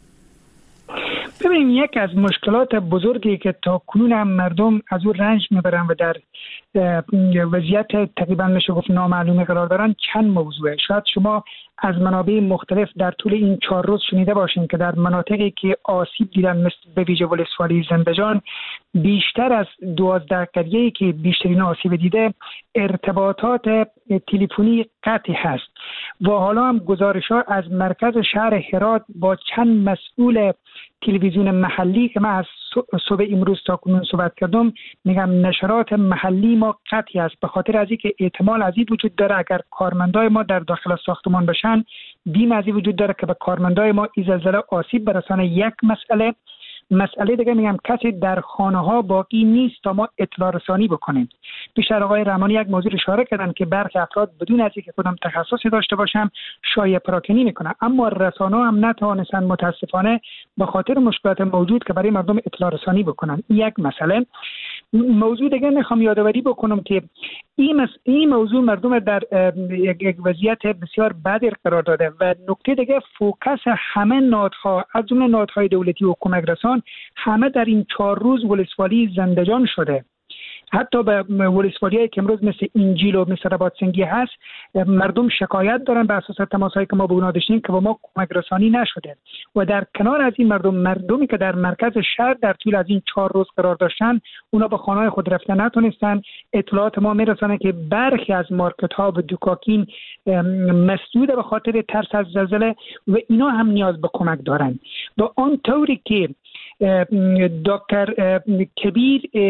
ببینیم، یک از مشکلات بزرگی که تا کنون هم مردم از اون رنج میبرن و در وضعیت تقریبا میشه گفت نامعلومه قرار دارن چند موضوعه. شاید شما از منابع مختلف در طول این چهار روز شنیده باشین که در مناطقی که آسیب دیدن مثل به ویژه ولسوالی زندجان، بیشتر از دوازده قریه‌ای که بیشترین آسیب دیده ارتباطات تلفنی قطعی هست و حالا هم گزارش‌ها از مرکز شهر هرات با چند مسئول تلویزیون محلی که من از صبح امروز تا کنون صحبت کردم میگم نشرات محلی ما قطعی است، به خاطر از اینکه احتمال از این وجود داره اگر کارمندای ما در داخل ساختمان باشن، بیم از این وجود داره که به کارمندای ما این زلزله آسیب برسانه. یک مسئله مسئله دیگه میگم کسی در خانه ها باقی نیست تا ما اطلاع رسانی بکنیم. بیشتر آقای رحمانی یک موضوع اشاره کردن که برخی افراد بدون از اینکه کدام تخصصی داشته باشن شایعه پراکنی میکنن، اما رسانه هم نتوانستن متاسفانه به خاطر مشکلات موجود که برای مردم اطلاع رسانی بکنن. یک مسئله. موضوع دیگه میخوام یادآوری بکنم که این, مس... این موضوع مردم در یک وضعیت بسیار بدی قرار داده و نکته دیگه فوکس همه نهادها از جمله نهادهای دولتی و کمک رسان همه در این چهار روز ولسوالی زندجان شده. حتی به ولسوالی‌هایی که امروز مثل انجیل و مثل رباط‌سنگی هست مردم شکایت دارن به اساس تماس‌هایی که ما به اونا داشتیم که با ما کمک رسانی نشده و در کنار از این مردم مردمی که در مرکز شهر در طول از این چهار روز قرار داشتن اونا به خانه‌های خود رفتن نتونستن. اطلاعات ما میرسانه که برخی از مارکت‌ها و دکاکین مسدود به خاطر ترس از زلزله و اینا هم نیاز به کمک دارن. و آن طوری که دکتر کبیر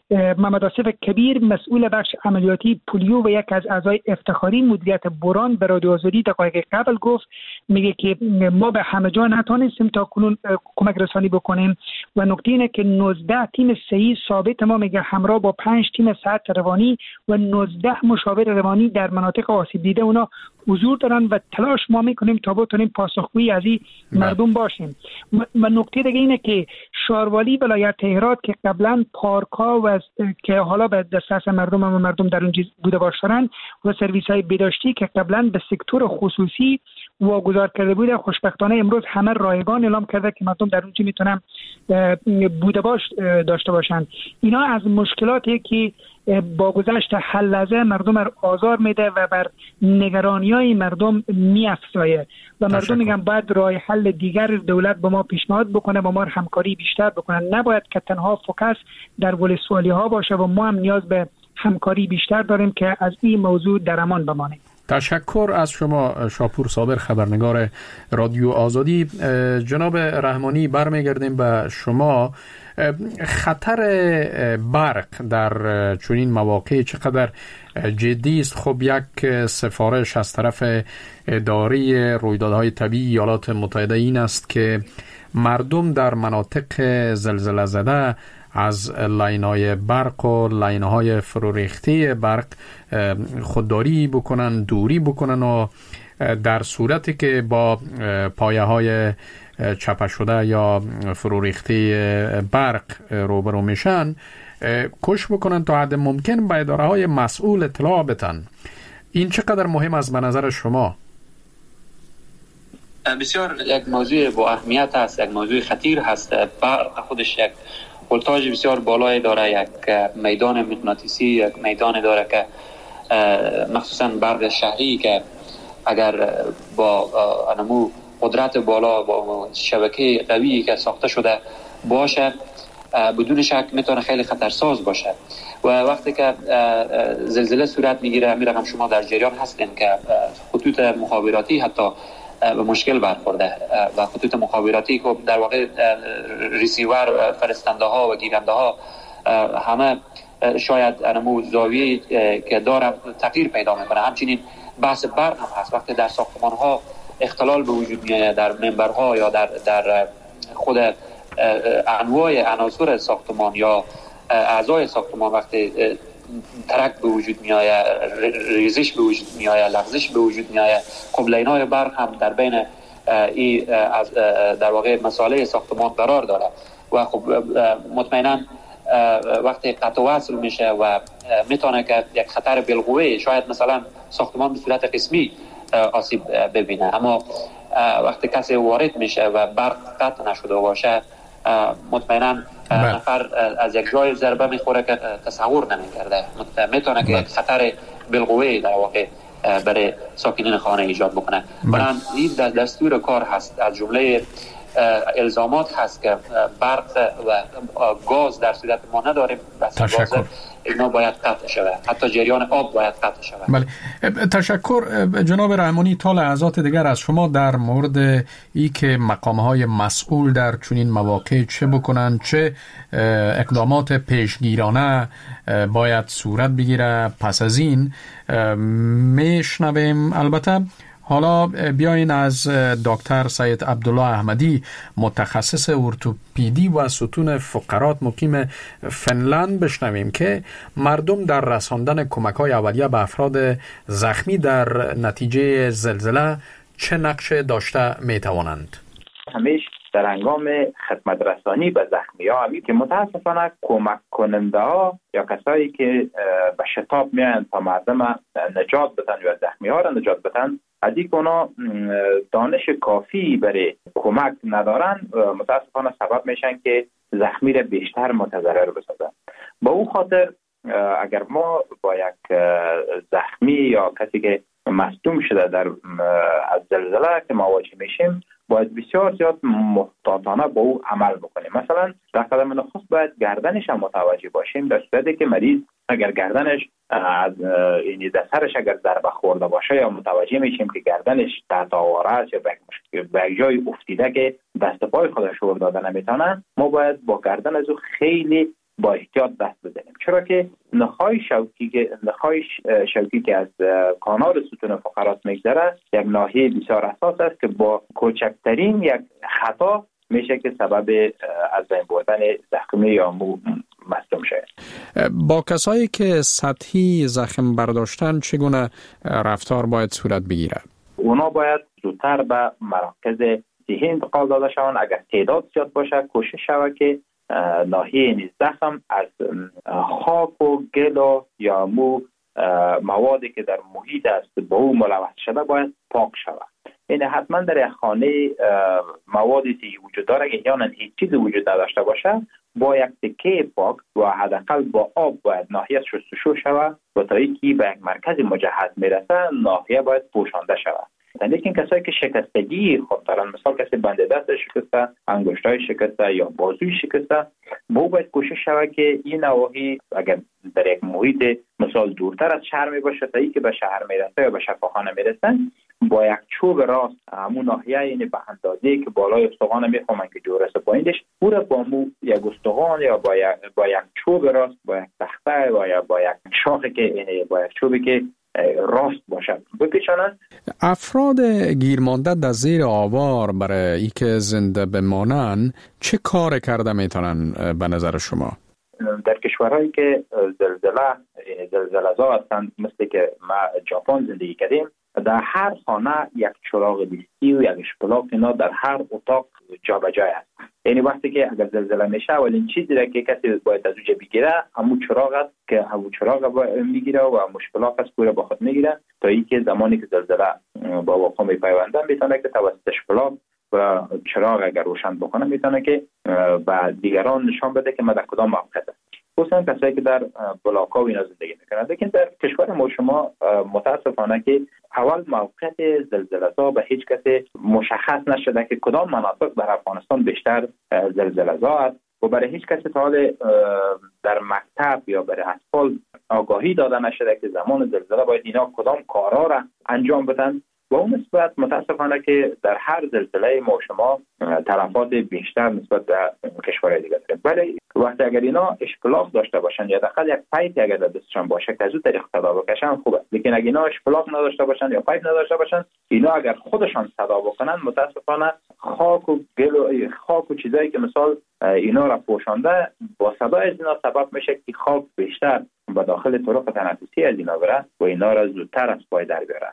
محمد آصف کبیر مسئول بخش عملیاتی پولیو و یک از اعضای افتخاری مدیریت بوران به رادیو آزادی دقایق قبل گفت، میگه که ما به همه جا نتونستیم تا کنون کمک رسانی بکنیم و نکته اینه که نوزده تیم صحی ثابت ما میگه همراه با پنج تیم صحت روانی و نوزده مشاور روانی در مناطق آسیب دیده اونا حضور دارن و تلاش ما میکنیم تا بتونیم پاسخگوی از این مردم باشیم. و نکته دیگه اینه که شاروالی ولایت هرات که قبلا پارک‌ها و که حالا به دسترس مردم و مردم در اونجا بوده باشن و سرویس‌های بهداشتی که قبلا به سکتور خصوصی واگذار کرده بوده، خوشبختانه امروز همه رایگان اعلام کرده که مردم در اونجا میتونن بوده باش داشته باشن. اینا از مشکلاتی که با گذشت هر لحظه مردم را آزار میده و بر نگرانی‌های مردم می‌افزایه و مردم میگن باید راه حل دیگر دولت با ما پیشنهاد بکنه، با ما همکاری بیشتر بکنه، نباید که تنها فوکس در ولسوالی ها باشه و ما هم نیاز به همکاری بیشتر داریم که از این موضوع در امان بمانیم. تشکر از شما شاپور صابر، خبرنگار رادیو آزادی. جناب رحمانی، برمیگردیم به شما. خطر برق در چنین مواقع چقدر جدی است؟ خب یک سفارش از طرف اداره رویدادهای طبیعی ایالات متحده این است که مردم در مناطق زلزله زده از لاین‌های برق و لاین‌های فروریخته برق خودداری بکنن، دوری بکنن و در صورتی که با پایه‌های چپه شده یا فروریخته برق روبرو میشن کش بکنن تا حد ممکن به اداره‌های مسئول اطلاع بدن. این چقدر مهم است به نظر شما؟ بسیار یک موضوع با اهمیت است، یک موضوع خطیر هست. برق خودش یک ولتاژ بسیار بالایی داره، یک میدان مغناطیسی، یک میدان داره که مخصوصا برق شهری که اگر با انمو قدرت بالا با شبکه قوی که ساخته شده باشه بدون شک میتونه خیلی خطرساز باشه و وقتی که زلزله صورت میگیره می رقم شما در جریان هستین که خطوط مخابراتی حتی به مشکل برخورده و خطوط مخابراتی که در واقع ریسیور فرستنده ها و گیرنده ها همه شاید انمو زاویه که داره تغییر پیدا میکنه. همچنین بحث برق هم هست. وقتی در ساختمان ها اختلال به وجود میاد، در منبرها یا در در خود انواع عناصر ساختمان یا اعضای ساختمان وقتی ترک به وجود میآید، ریزش به وجود میآید، لغزش به وجود میآید، خب لینای برق هم در بین ای از در واقع مسائل ساختمان قرار داره و خب مطمئنا وقتی قطع وصل میشه و میتونه که یک خطر بالقوه شاید مثلا ساختمان به صورت قسمی آسیب ببینه، اما وقتی کسی وارد میشه و برق قطع نشده باشه مطمئنا نفر از یک جای ضربه میخوره که تصور نمیکرده، میتونه که یک خطر بالقوه در واقع برای ساکنین خانه ایجاد بکنه. بنابراین این دستور کار هست، از جمله الزامات هست که برق و گاز در صورت ما نداریم، بس گاز اینا باید قطع شود، حتی جریان آب باید قطع شود. بله، تشکر جناب رحمانی. تا لحظات دیگر از شما در مورد ای که مقام‌های مسئول در چنین مواقع چه بکنن، چه اقدامات پیشگیرانه باید صورت بگیره پس از این میشنویم. البته حالا بیاین از دکتر سید عبدالله احمدی، متخصص ارتوپدی و ستون فقرات مقیم فنلند بشنویم که مردم در رساندن کمک‌های اولیه به افراد زخمی در نتیجه زلزله چه نقش داشته می‌توانند؟ همیشه در هنگام خدمت رسانی به زخمی ها که متاسفانه کمک کننده ها یا کسایی که به شتاب میان تا مردم نجات بدن یا زخمی ها را نجات بدن، ادی کنا دانش کافی برای کمک ندارن، متاسفانه سبب میشن که زخمی را بیشتر متضرر بسازن. با اون خاطر اگر ما با یک زخمی یا کسی که مصدوم شده در از زلزله که مواجه میشیم باید بسیار زیاد محتاطانه با او عمل بکنیم. مثلا در قدم نخست باید گردنش هم متوجه باشیم، در صورتی که مریض اگر گردنش از یعنی دسترش اگر ضربه خورده باشه یا متوجه میشیم که گردنش تحت آواره است یا به جای افتیده که دست پای خودش رو داده نمیتونه، ما باید با گردن از او خیلی با احتیاط دست بزنیم، چرا که نخای شوکی که نخای شوکی که از کانال ستون فقرات میگذره یک ناحیه بسیار حساس است که با کوچکترین یک خطا میشه که سبب از بین بردن زخم یا مو مصدوم شد. با کسایی که سطحی زخم برداشتن چگونه رفتار باید صورت بگیرد؟ اونا باید زودتر به مراکز صحی انتقال داده شوند. اگر تعداد زیاد باشه کوشش شود که ناحیه زخم از خاک و گل یا مو موادی که در محیط است با او ملوث شده باید پاک شود. این حتما در خانه موادی که وجود داره که یا هیچ چیزی وجود نداشته باشه با یک تکه پاک و حداقل با آب باید ناحیه شستشو شود و تا اینکه به یک مرکز مجهز میرسه ناحیه باید پوشانده شود. لیکن کسایی که شکستگی خود دارن، مثال کسی بند دست شکسته، انگشتای شکسته یا بازوی شکسته، با باید کوشش شود که این نواحی اگر در یک محیط مثال دورتر از شهر می باشه تا اینکه به شهر میرسه یا به شفاخانه میرسن با یک چوب راست همون ناحیه یعنی به اندازه‌ای که بالای استخوان میخوامن که جورسه پایینش او را با مو یک استخوان یا با یک با یک چوب راست با یک تخته و یا با یک شاخه که یعنی با یک چوبی که راست باشد بکشانند. افراد گیرمانده در زیر آوار برای اینکه زنده بمانند چه کار کرده میتونن به نظر شما؟ در کشورهایی که زلزله زلزله زا هستند مثل که ما ژاپن زندگی کردیم، در هر خانه یک چراغ لیستی و یک اشپلاک اینا در هر اتاق جابجا است. یعنی وقتی که اگر زلزله میشه اولین چیزی را که کسی باید از اونجا بگیره همون چراغ است که همون چراغ میگیره و همون اشپلاک است پورا با خود میگیره تا اینکه زمانی که زلزله با واقع میپیونده میتونه که توسط اشپلاک و چراغ اگر روشن بکنه میتونه که به دیگران نشان بده که ما در کدام موقعیت است. خصوصا کسایی که در بلاک‌ها و اینا زندگی میکنند. لیکن در کشور ما شما متاسفانه که اول موقعیت زلزله‌زا به هیچ کسی مشخص نشده که کدام مناطق در افغانستان بیشتر زلزله‌زا است و برای هیچ کسی تا حال در مکتب یا برای اطفال آگاهی داده نشده که زمان زلزله باید اینا کدام کارا را انجام بدن. با اون نسبت متاسفانه که در هر زلزله ما شما تلفات بیشتر نسبت به کشورهای دیگه داریم. ولی وقتی اگر اینا اشپلاک داشته باشن یا داخل یک پایپی اگر در دستشان باشه که از اون طریق صدا بکشن خوبه. لیکن اگر اینا اشپلاک نداشته باشن یا پایپ نداشته باشن اینا اگر خودشان صدا بکنن متاسفانه خاک و گل و خاک و چیزایی که مثال اینا را پوشانده با صدای از اینا سبب میشه که خاک بیشتر به داخل طرق تنفسی از اینا بره و اینا را زودتر از پای در بیاره.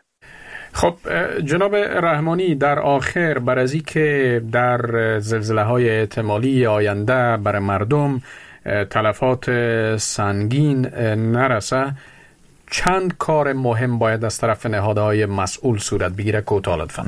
خب جناب رحمانی، در آخر برای که در زلزله های احتمالی آینده برای مردم تلفات سنگین نرسه چند کار مهم باید از طرف نهادهای مسئول صورت بگیره کوتاه لطفاً؟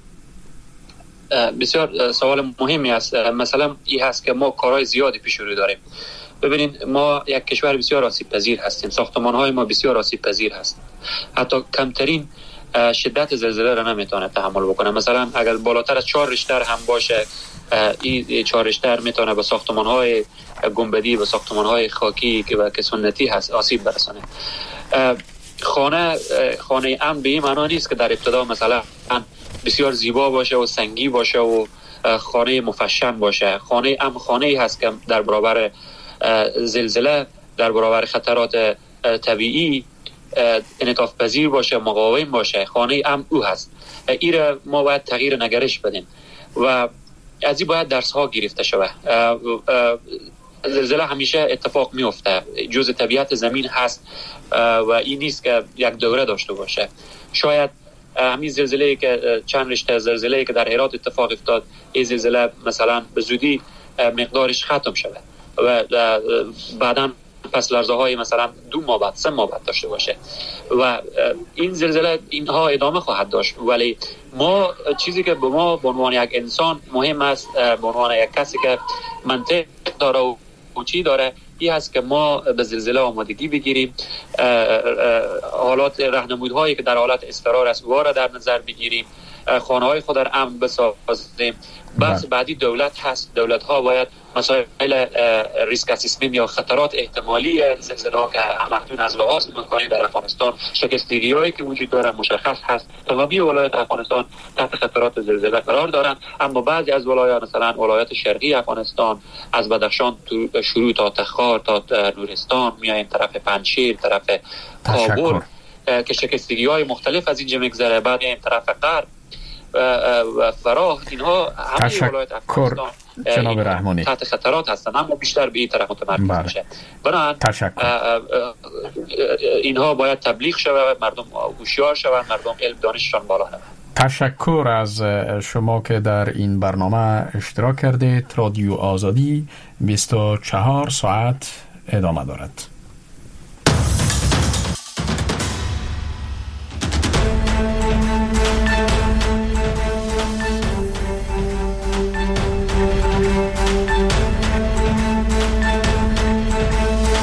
بسیار سوال مهمی است. مثلا این هست که ما کارهای زیادی پیش رو داریم. ببینید ما یک کشور بسیار آسیب پذیر هستیم، ساختمان‌های ما بسیار آسیب پذیر هست، حتی کمترین شدت زلزله را نمیتونه تحمل بکنه. مثلا اگر بالاتر از چهار ریشتر هم باشه این چهار ریشتر میتونه به ساختمان‌های گنبدی و ساختمان‌های خاکی که و که سنتی هست آسیب برسانه. خانه خانه امن به این معنا نیست که در ابتدا مثلا بسیار زیبا باشه و سنگی باشه و خانه مفشن باشه. خانه امن خانه‌ای هست که در برابر زلزله، در برابر خطرات طبیعی انعطاف پذیر باشه، مقاوم باشه. خانه امن او هست. این را ما باید تغییر نگرش بدیم و از این باید درس ها گرفته شود. زلزله همیشه اتفاق میفته، جزء طبیعت زمین هست و این نیست که یک دوره داشته باشه. شاید همین زلزله که چند رشته زلزله که در هرات اتفاق افتاد، این زلزله مثلا به زودی مقدارش ختم شود و بعداً پس لرزه های مثلا دو ماه بعد سه ماه بعد داشته باشه و این زلزله اینها ادامه خواهد داشت. ولی ما چیزی که به ما به عنوان یک انسان مهم است، به عنوان یک کسی که منطق داره و چی داره، این هست که ما به زلزله آمادگی بگیریم، حالات راهنمودهایی که در حالت اضطرار است و را در نظر بگیریم، خانه های خود در امن بسازیم. بحث بعدی دولت هست. دولت ها باید مسائل ریسک اسسمنت یا خطرات احتمالی زلزله که همکنون از لحاظ مکانی در افغانستان شکستگی هایی که وجود داره مشخص هست. تمامی ولایات افغانستان تحت خطرات زلزله قرار دارند، اما بعضی از ولایات مثلا ولایات شرقی افغانستان از بدخشان شروع تا تخار تا نورستان میایم طرف پنجشیر، طرف کابل که شکستگی های مختلف از اینجا میگذره، بعد این طرف غرب و فراه، اینها همه ولایت افغانستان جناب رحمانی تحت خطرات هستند، اما بیشتر به این طرف متمرکز میشه. بنابراین اینها باید تبلیغ شود، مردم هوشیار شوند، مردم علم دانششان بالا رود. تشکر از شما که در این برنامه اشتراک کردید. رادیو آزادی بیست و چهار ساعت ادامه دارد.